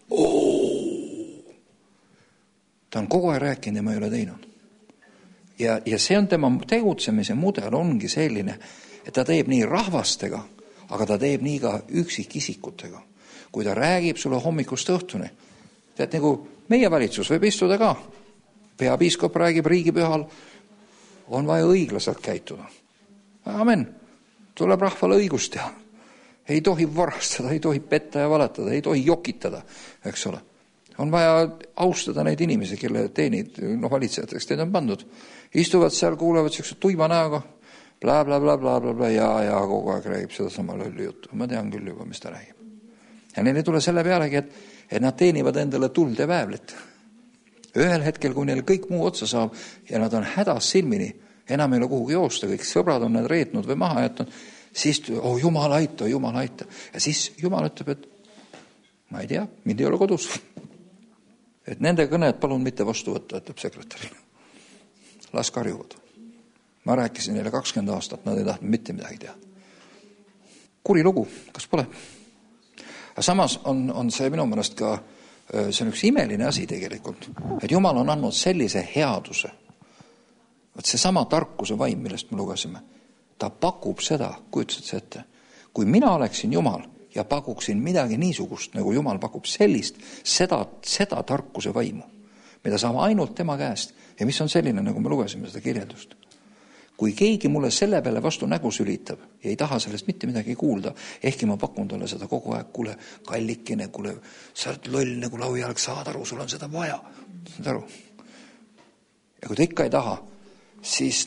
Ta on kogu aeg rääkinud ja ma ei ole teinud. Ja see on tema tegutsemise mudel ongi selline, et ta teeb nii rahvastega, aga ta teeb nii ka üksikisikutega. Kui ta räägib sulle hommikust õhtuni, tead nagu meie valitsus võib istuda ka. Peapiiskop räägib riigipühal, on vaja õiglaselt käituda. Amen. Tuleb rahvale õigust teha. Ei tohi varastada, ei tohi petta ja valetada, ei tohi jokitada, eks ole. On vaja austada neid inimesi, kelle teenid valitsejateks teid on pandud. Istuvad seal, kuulevad sellised tuima näoga bla, ja kogu aeg räägib seda sama lolli juttu. Ma tean küll juba, mis ta räägib. Ja neil ei tule selle pealegi, et nad teenivad endale tuld ja väävlit. Ühel hetkel, kui neil kõik muu otsa saab ja nad on hädas silmini, enam ei ole kuhugi joosta, kõik sõbrad on nad reetnud või maha jätnud, siis Jumal aita. Ja siis Jumal ütleb, et ma ei tea, mind ei ole kodus. Et nende kõned palun mitte vastu võtta, ütleb sekretärile. Las karjuvad. Ma rääkisin neile 20 aastat, nad ei tahtnud mitte midagi teha. Kuri lugu, kas pole? Aga samas on see minu mõnest ka, see on üks imeline asi tegelikult, et Jumal on andnud sellise headuse. Võt see sama tarkuse vaim, millest me lugesime, ta pakub seda, kujutad see ette. Kui mina oleksin Jumal ja pakuksin midagi niisugust, nagu Jumal pakub sellist, seda tarkuse vaimu, mida saab ainult tema käest. Ja mis on selline, nagu me lugesime seda kirjeldust. Kui keegi mulle selle peale vastu nägu sülitab ja ei taha sellest mitte midagi kuulda, ehkki ma pakun talle seda kogu aeg, kuule, kallikene, kuule, sa oled loll nagu laujalg, saad aru, sul on seda vaja. Saad aru? Ja kui ta ikka ei taha, siis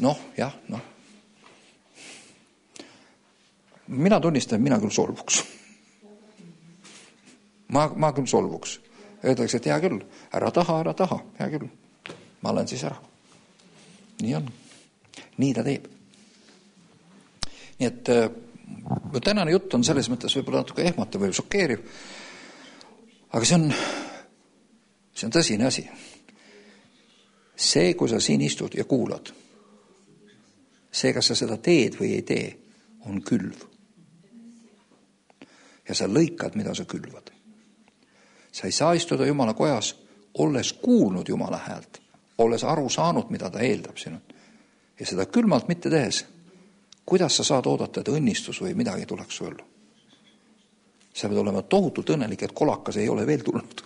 mina tunnistan, mina küll solvuks. Ma küll solvuks. Öeldakse, et hea küll, ära taha, hea küll. Ma olen siis ära. Nii on. Nii ta teeb. Nii et tänane jutt on selles mõttes võib-olla natuke ehmatav või šokeeriv, aga see on tõsine asi. See, kui sa siin istud ja kuulad, see, kas sa seda teed või ei tee, on külv. Ja sa lõikad, mida sa külvad. Sa ei saa istuda Jumala kojas, olles kuulnud Jumala häält, olles aru saanud, mida ta eeldab sinult. Ja seda külmalt mitte tehes, kuidas sa saad oodata, et õnnistus või midagi tuleks su ellu? Sa pead olema tohutult õnnelik, et kolakas ei ole veel tulnud.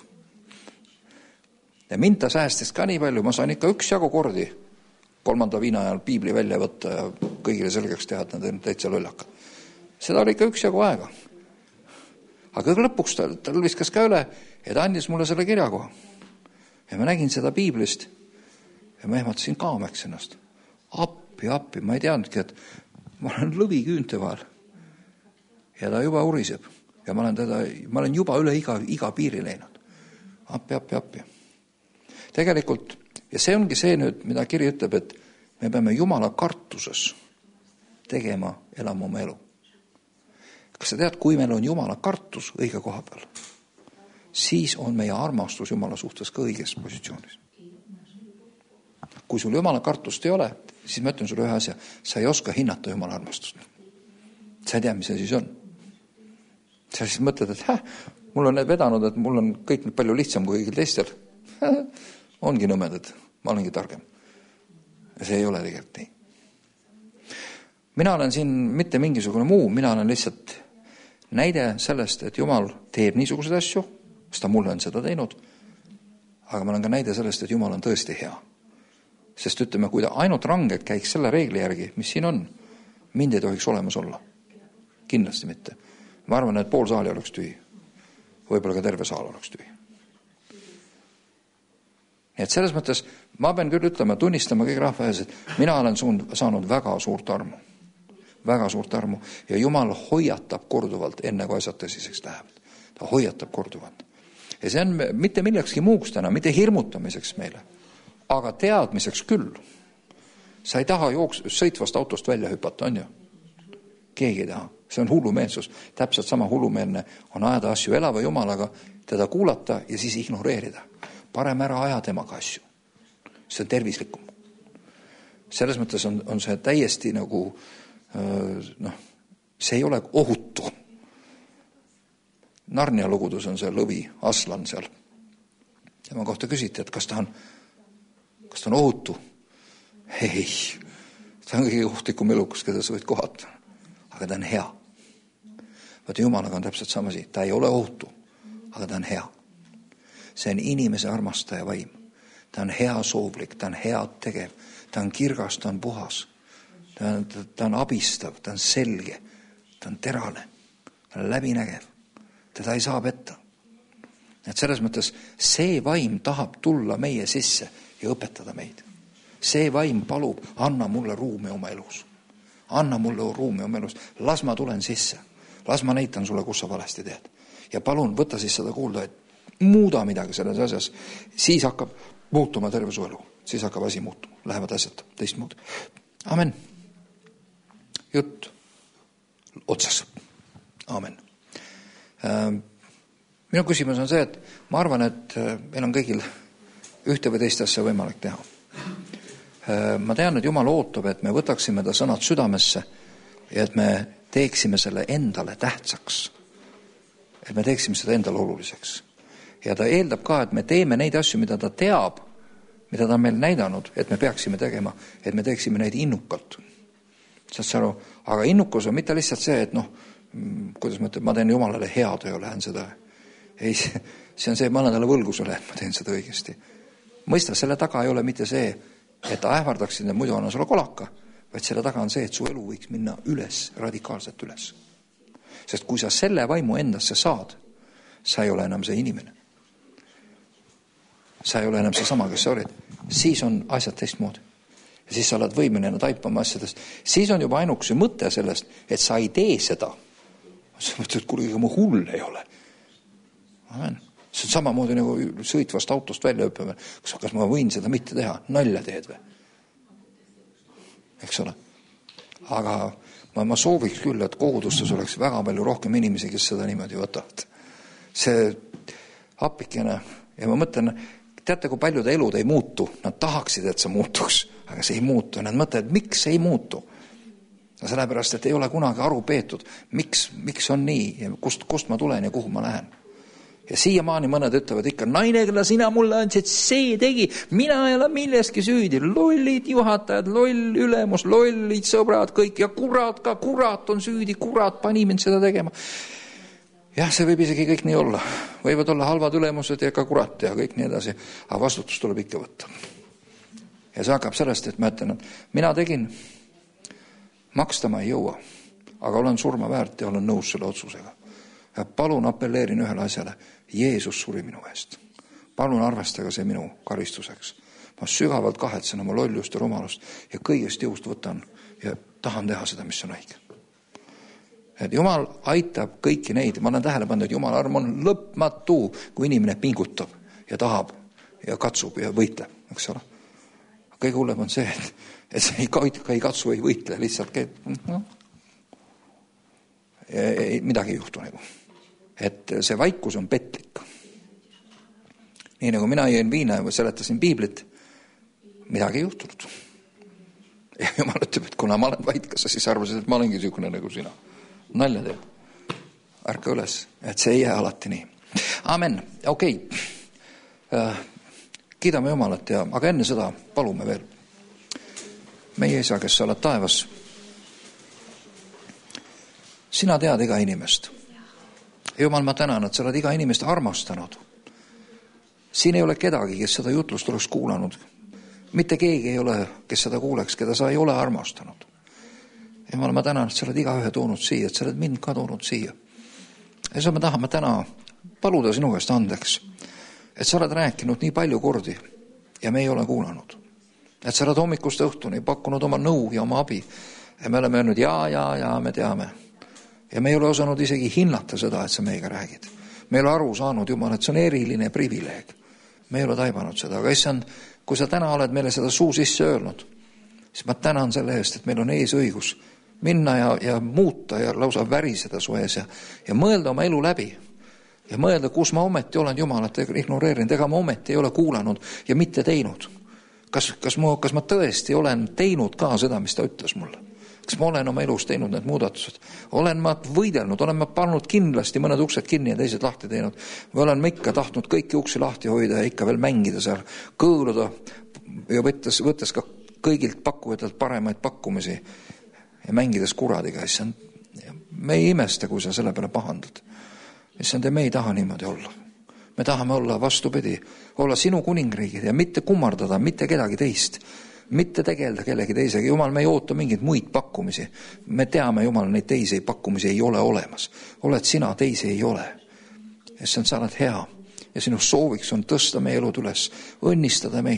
Ja mind ta säästis ka nii palju, ma sain ikka üksjagu kordi 3. viina ajal piibli välja võtta ja kõigile selgeks teha, et nad on täitsa lollakad. Seda oli ikka üksjagu aega. Aga lõpuks tal viskas ka üle, et andis mulle selle kirjakoha. Ja ma nägin seda piiblist ja ma ehmatasin kaameks ennast. Appi, ma ei teadnudki, et ma olen lõvi küünte vahel. Ja ta juba uriseb. Ja ma olen juba üle iga piiri läinud. Appi. Tegelikult, ja see ongi see nüüd, mida kiri ütleb, et me peame Jumala kartuses elama oma elu. Kas sa tead, kui meil on Jumala kartus õige koha peal, siis on meie armastus Jumala suhtes ka õiges positsioonis. Kui sul Jumala kartust ei ole, siis ma ütlen sulle ühe asja, sa ei oska hinnata Jumala armastust. Sa ei tea, mis see siis on. Sa siis mõtled, et mul on need vedanud, et mul on kõik nüüd palju lihtsam kui kõigil teistel. Ongi nõmedad, ma olengi targem. Ja see ei ole tegelikult nii. Mina olen siin mitte mingisugune muu, mina olen lihtsalt näide sellest, et Jumal teeb niisuguseid asju, sest ta mulle on seda teinud, aga ma olen ka näide sellest, et Jumal on tõesti hea. Sest ütleme, kui ta ainult rangelt käiks selle reegli järgi, mis siin on, mind ei tohiks olemas olla. Kindlasti mitte. Ma arvan, et pool saali oleks tühi. Võib-olla ka terve saal oleks tühi. Nii et selles mõttes ma pean küll ütlema, tunnistama kõik rahva ees, et mina olen saanud väga suurt armu. Väga suurt armu. Ja Jumal hoiatab korduvalt, enne kui asjad tõsiseks lähevad. Ta hoiatab korduvalt. Ja see on mitte millekski muuks täna, mitte hirmutamiseks meile. Aga teadmiseks küll. Sa ei taha sõitvast autost välja hüpata, on ju? Keegi ei taha. See on hullumeelsus. Täpselt sama hullumeelne on ajada asju elava Jumalaga, teda kuulata ja siis ignoreerida. Parem ära aja temaga asju. See on tervislikum. Selles mõttes on see täiesti nagu, see ei ole ohutu. Narnia lugudes on see lõvi, aslan seal. Tema kohta küsiti, et kas ta on ohutu? Ei, ta on kõige ohtlikum elukas, keda sa võid kohata. Aga ta on hea. Vaata, Jumalaga on täpselt sama asi. Ta ei ole ohutu, aga ta on hea. See on inimese armastaja vaim. Ta on hea soovlik, ta on hea tegev, ta on kirgas, ta on puhas. Ta on abistav, ta on selge, ta on terane, ta on läbinägev. Teda ei saa petta. Et selles mõttes see vaim tahab tulla meie sisse ja õpetada meid. See vaim palub, anna mulle ruumi oma elus. Anna mulle ruumi oma elus. Las ma tulen sisse. Las ma näitan sulle, kus sa valesti teed. Ja palun võta siis seda kuulda, et muuda midagi selles asjas. Siis hakkab muutuma terve su elu. Siis hakkab asi muutuma. Lähevad asjad teistmoodi. Amen. Jutt otsas. Amen. Minu küsimus on see, et ma arvan, et meil on kõigil ühte või teist asja võimalik teha. Ma tean, et Jumal ootab, et me võtaksime ta sõnad südamesse ja et me teeksime selle endale tähtsaks. Et me teeksime seda endale oluliseks. Ja ta eeldab ka, et me teeme neid asju, mida ta teab, mida ta on meil näidanud, et me peaksime tegema, et me teeksime neid innukalt. Aga innukus on mitte lihtsalt see, et kuidas ma ütlen, ma teen Jumalale head ja lähen seda. Ei, see on see, ma olen talle võlgusele, et ma teen seda õigesti. Mõista, selle taga ei ole mitte see, et ta ähvardaksid ja muidu anna sulle kolaka, vaid selle taga on see, et su elu võiks minna üles, radikaalselt üles. Sest kui sa selle vaimu endasse saad, sa ei ole enam see inimene. Sa ei ole enam see sama, kes sa olid. Siis on asjad teistmoodi. Ja siis sa oled võimeline taipama asjadest. Siis on juba ainuks mõte sellest, et sa ei tee seda. Sa mõtled, et kuule, ega mu hull ei ole. Amen. See on samamoodi nagu sõitvast autost välja õppima. Kas ma võin seda mitte teha? Nalja teed või? Eks ole? Aga ma sooviks küll, et kogudustes oleks väga palju rohkem inimesi, kes seda niimoodi võtavad. See appikene, ja ma mõtlen, teate, kui paljud elud ei muutu. Nad tahaksid, et see muutuks, aga see ei muutu. Nad mõtlevad, miks see ei muutu? Sellepärast, et ei ole kunagi aru peetud, miks on nii ja kust ma tulen ja kuhu ma lähen. Ja siiamaani mõned ütlevad ikka, naine, kelle sina mulle andsid, see tegi, mina ei ole milleski süüdi, lollid juhatajad, loll ülemus, lollid sõbrad, kõik ja kurat ka, kurat on süüdi, kurat pani mind seda tegema. Jah, see võib isegi kõik nii olla. Võivad olla halvad ülemused ja ka kurat ja kõik nii edasi, aga vastutus tuleb ikka võtta. Ja see hakkab sellest, et ma ütlen, et mina tegin, maksta ma ei jõua, aga olen surma väärt ja olen nõus selle otsusega. Ja palun appelleerin ühele asjale. Jeesus suri minu eest. Palun arvestage see minu karistuseks. Ma sügavalt kahetsen oma lollust ja rumalust ja kõigest jõust võtan ja tahan teha seda, mis on õige. Et Jumal aitab kõiki neid. Ma olen tähele pannud, et Jumal arm on lõpmatu, kui inimene pingutab ja tahab ja katsub ja võitleb. Eks ole? Kõige hullem on see, et see ei katsu, ei võitle, lihtsalt käib, midagi ei juhtu nagu. Et see vaikus on petlik. Nii nagu mina jõin viina ja seletasin piiblit, midagi ei juhtunud. Ja Jumal ütleb, et kuna ma olen vaikas, siis arvasid, et ma olengi niisugune nagu sina. Nalja teeb. Ärka üles, et see ei jää alati nii. Amen. Okei. Kiidame Jumalat, aga enne seda palume veel. Meie isa, kes sa oled taevas, sina tead iga inimest. Jumal, ma tänan, et sa oled iga inimest armastanud. Siin ei ole kedagi, kes seda jutlust oleks kuulanud. Mitte keegi ei ole, kes seda kuuleks, keda sa ei ole armastanud. Jumal, ma tänan, et sa oled iga ühe toonud siia, et sa oled mind ka toonud siia. Ja sa me tahame täna paluda sinu käest andeks, et sa oled rääkinud nii palju kordi ja me ei ole kuulanud. Et sa oled hommikust õhtuni pakkunud oma nõu ja oma abi ja me oleme öelnud ja me teame. Ja me ei ole osanud isegi hinnata seda, et sa meiega räägid. Me ei ole aru saanud, Jumal, et see on eriline privileeg. Me ei ole taibanud seda, aga issand, kui sa täna oled meile seda suu sisse öelnud, siis ma tänan selle eest, et meil on ees õigus minna ja muuta ja lausa väriseda su ees ja mõelda oma elu läbi ja mõelda, kus ma ometi olen, Jumal, et ignoreerinud, ega ma ometi ei ole kuulanud ja mitte teinud. Kas ma tõesti olen teinud ka seda, mis ta ütles mulle? Kas ma olen oma elus teinud need muudatused? Olen ma võidelnud, olen ma pannud kindlasti mõned uksed kinni ja teised lahti teinud. Või olen ma ikka tahtnud kõiki uksi lahti hoida ja ikka veel mängida seal, kõõluda ja võttes ka kõigilt pakkujatelt paremaid pakkumisi ja mängides kuradiga. Me ei imesta, kui sa selle peale pahandad. Me ei taha niimoodi olla. Me tahame olla vastupidi, olla sinu kuningriigid ja mitte kummardada mitte kedagi teist. Mitte tegelda kellegi teisega. Jumal, me ei oota mingeid muid pakkumisi. Me teame, Jumal, neid teisi pakkumisi ei ole olemas. Oled sina, teisi ei ole. Ja sa oled hea. Ja sinu sooviks on tõsta meie elud üles, õnnistada meid.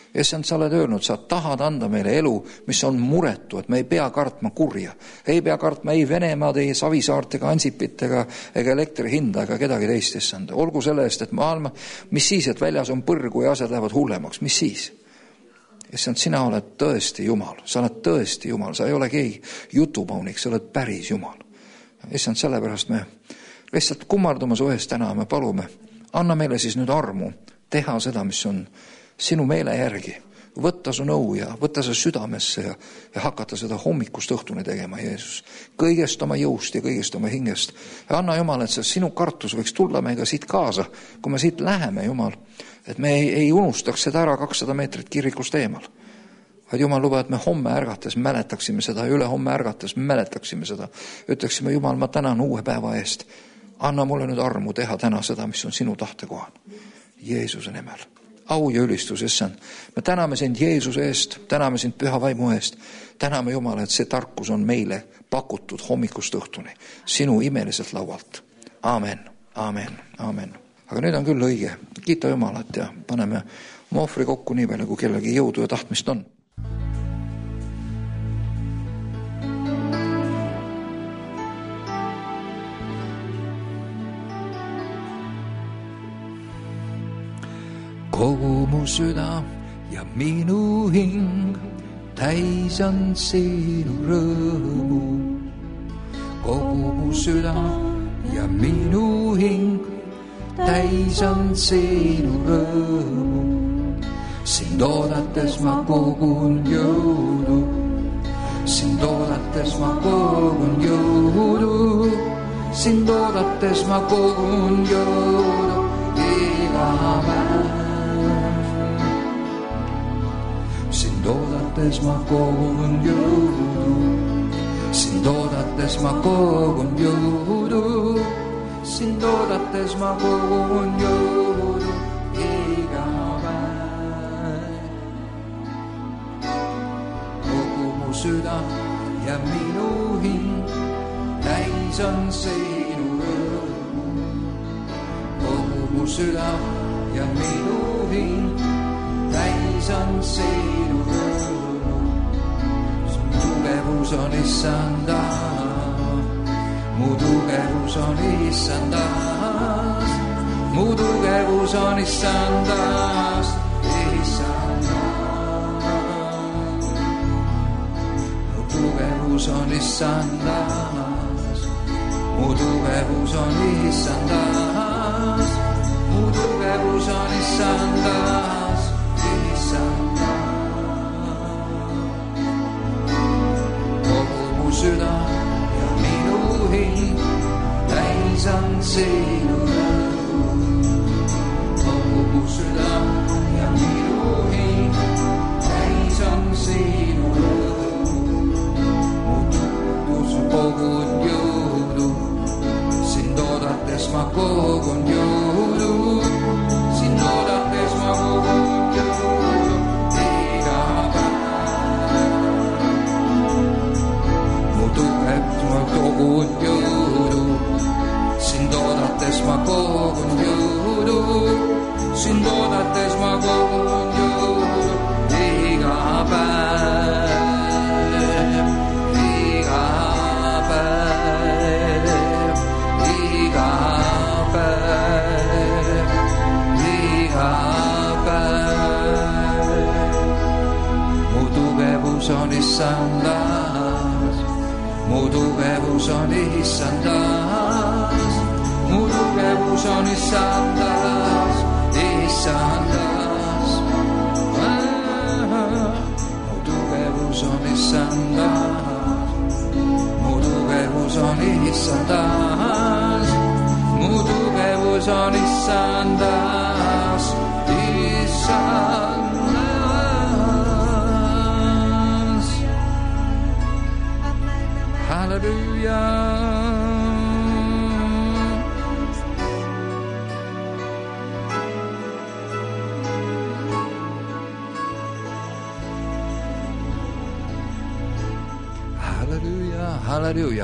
Issand, sa oled öelnud, sa tahad anda meile elu, mis on muretu, et me ei pea kartma kurja. Ei pea kartma ei Venemaad, ei Savisaart ega Ansipit ega elektri hinda ega kedagi teist, Issand. Olgu selle eest, et maailma, mis siis, et väljas on põrgu ja asjad lähevad hullemaks, mis siis? Issand, sina oled tõesti Jumal, sa oled tõesti Jumal, sa ei ole keegi jutupaunik, sa oled päris Jumal. Issand, sellepärast me lihtsalt kummardume su ees täna, me palume, anna meile siis nüüd armu teha seda, mis on sinu meele järgi, võtta su nõu ja võtta see südamesse ja hakata seda hommikust õhtuni tegema, Jeesus. Kõigest oma jõust ja kõigest oma hingest. Ja anna, Jumal, et see sinu kartus võiks tulla meiga siit kaasa, kui me siit läheme, Jumal, et me ei unustaks seda ära 200 meetrit kirikust eemal. Vaid Jumal luba, et me homme ärgates mäletaksime seda ja üle homme ärgates mäletaksime seda. Ütleksime, Jumal, ma tänan uue päeva eest. Anna mulle nüüd armu teha täna seda, mis on sinu tahtekohan. Jeesuse nimel. Au ja ülistus, Issand. Me täname sind Jeesuse eest, täname sind püha vaimu eest. Täname, Jumal, et see tarkus on meile pakutud hommikust õhtuni. Sinu imeliselt laualt. Aamen, aamen, aamen. Aga nüüd on küll õige. Kiita Jumalat ja paneme oma ohvri kokku nii palju, kui kellegi jõudu ja tahtmist on. Kogu mu süda ja minu hing täis on sinu rõõmu. Kogu mu süda ja minu hing täis on sinu rõõmu. Sind oodates ma kogun jõudu. Sind oodates ma kogun jõudu. Sind oodates ma kogun jõudu iga päev. Sind oodates ma kogun jõudu. Sind oodates ma kogun jõudu. Sind oodates ma kogun jõudu iga päev. Kogu mu süda ja minu hing täis on sinu rõõmu. Kogu mu süda ja minu hing täis on sinu rõõmu. Su tugevus on Issandas, mu tugevus on Issandas, mu tugevus on Issandas, Issandas. Mu tugevus on Issandas, mu tugevus on Issandas, mu tugevus on Issandas. Kogu mu süda ja minu hing täis on sinu rõõmu. Kogu mu süda ja minu hing täis on sinu rõõmu. Mu tugevus kogun jõudu, sind oodates ma kogun jõudu. Sind oodates ma kogun kogun jõudu, sind oodates ma kogun jõudu, sind oodates ma kogun jõudu iga päev, iga päev, iga päev, iga päev. Mu tugevus on Issandas, mu tugevus on Issandas, mu tugevus on Issandas, Issandas. Mu tugevus on Issandas, mu tugevus on Issandas, mu tugevus on Issandas, Issandas. Halleluja. Halleluja, halleluja.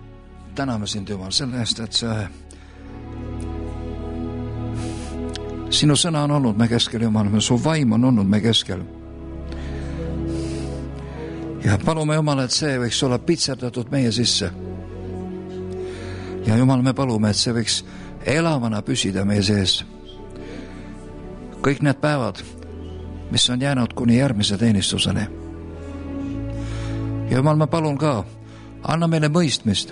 Täname sind, Jumal, selle eest, et Sinu sõna on olnud me keskel, Jumal, su vaim on olnud me keskel. Ja palume, Jumal, et see võiks olla pitserdatud meie sisse. Ja Jumal, me palume, et see võiks elavana püsida meie sees. Kõik need päevad, mis on jäänud kuni järgmise teenistuseni. Ja Jumal, ma palun ka, anna meile mõistmist.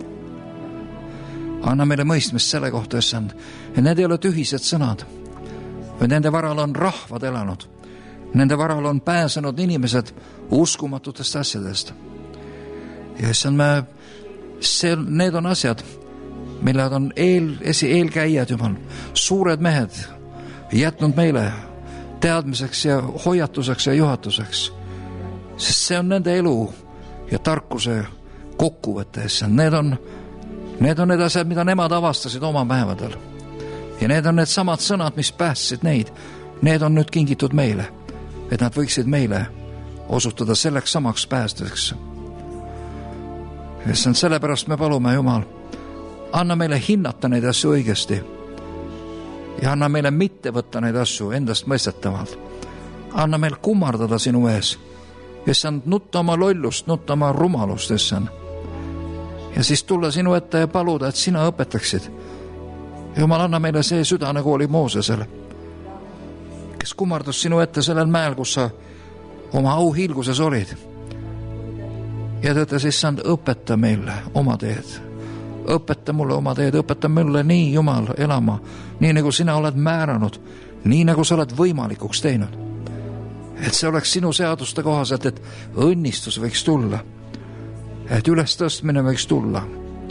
Anna meile mõistmist selle kohta, issand, et need ei ole tühised sõnad, vaid nende varal on rahvad elanud. Nende varal on pääsenud inimesed uskumatutest asjadest. Ja issand, need on asjad, milled on eelkäijad, Jumal, suured mehed jätnud meile teadmiseks ja hoiatuseks ja juhatuseks. Sest see on nende elu ja tarkuse kokkuvõte. Need on need asjad, mida nemad avastasid oma päevadel. Ja need on need samad sõnad, mis päästsid neid. Need on nüüd kingitud meile, et nad võiksid meile osutada selleks samaks päästeks. Sellepärast me palume, Jumal, anna meile hinnata neid asju õigesti ja anna meile mitte võtta neid asju endast mõistetavalt. Anna meil kummardada sinu ees, issand, nutta oma lollust, nutta oma rumalust, issand. Ja siis tulla sinu ette ja paluda, et sina õpetaksid. Jumal, anna meile see süda, nagu oli Moosesel, kes kummardus sinu ette sellel mäel, kus sa oma auhiilguses olid. Ja ta ütles, issand, õpeta meile oma teed. Õpeta mulle oma teed, õpeta mulle nii, Jumal, elama, nii nagu sina oled määranud, nii nagu sa oled võimalikuks teinud. Et see oleks sinu seaduste kohaselt, et õnnistus võiks tulla, et ülestõstmine võiks tulla,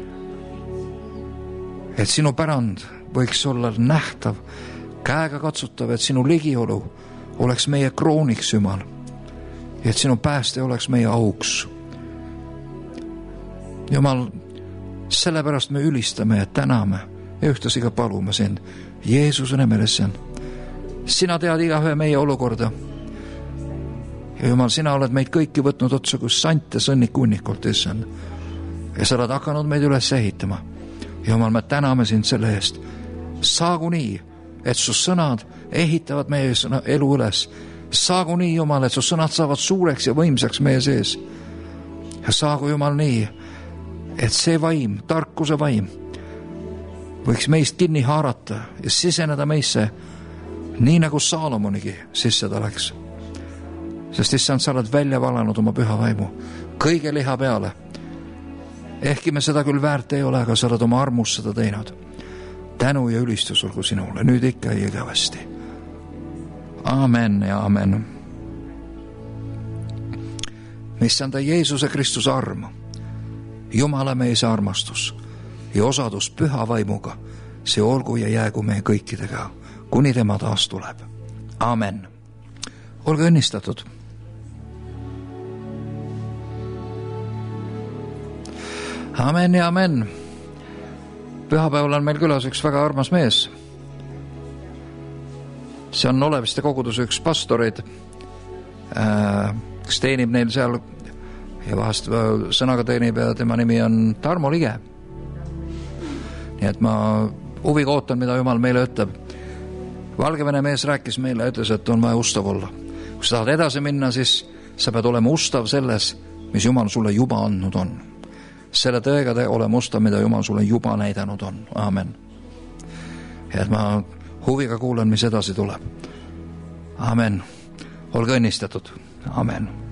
et sinu pärand võiks olla nähtav, käega katsutav, et sinu ligiolu oleks meie krooniks, Jumal, et sinu pääste oleks meie auks. Jumal, sellepärast me ülistame ja täname ja ühtasi ka palume sind Jeesuse nimelesse. Sina tead igaühe meie olukorda. Ja Jumal, sina oled meid kõiki võtnud otsa kui sante sõnnikunnikult, issand. Ja sa oled hakanud meid üles ehitama. Jumal, me täname sind selle eest. Saagu nii, et su sõnad ehitavad meie elu üles. Saagu nii, Jumal, et su sõnad saavad suureks ja võimsaks meie sees. Ja saagu, Jumal, nii, et see vaim, tarkuse vaim võiks meist kinni haarata ja siseneda meisse, nii nagu Saalomonigi sisse ta läks. Sest issand, sa oled välja valanud oma püha vaimu kõige liha peale. Ehkki me seda küll väärt ei ole, aga sa oled oma armus seda teinud. Tänu ja ülistus olgu sinule, nüüd ikka ja igavesti. Amen ja amen. Issanda Jeesuse Kristuse arm, Jumala meise armastus ja osadus püha vaimuga, see olgu ja jäägu meie kõikidega, kuni tema taas tuleb. Amen. Olge õnnistatud. Amen ja amen. Pühapäeval on meil külas üks väga armas mees. See on Oleviste koguduse üks pastoreid, kes teenib neil seal ja vahest sõnaga teenib ja tema nimi on Tarmo Lige. Nii et ma huviga ootan, mida Jumal meile ütleb. Valgevene mees rääkis meile, ütles, et on vaja ustav olla. Kui sa tahad edasi minna, siis sa pead olema ustav selles, mis Jumal sulle juba andnud on. Selle tõega olema ustav, mida Jumal sulle juba näidanud on. Amen. Ja et ma huviga kuulan, mis edasi tuleb. Amen. Olge õnnistatud. Amen.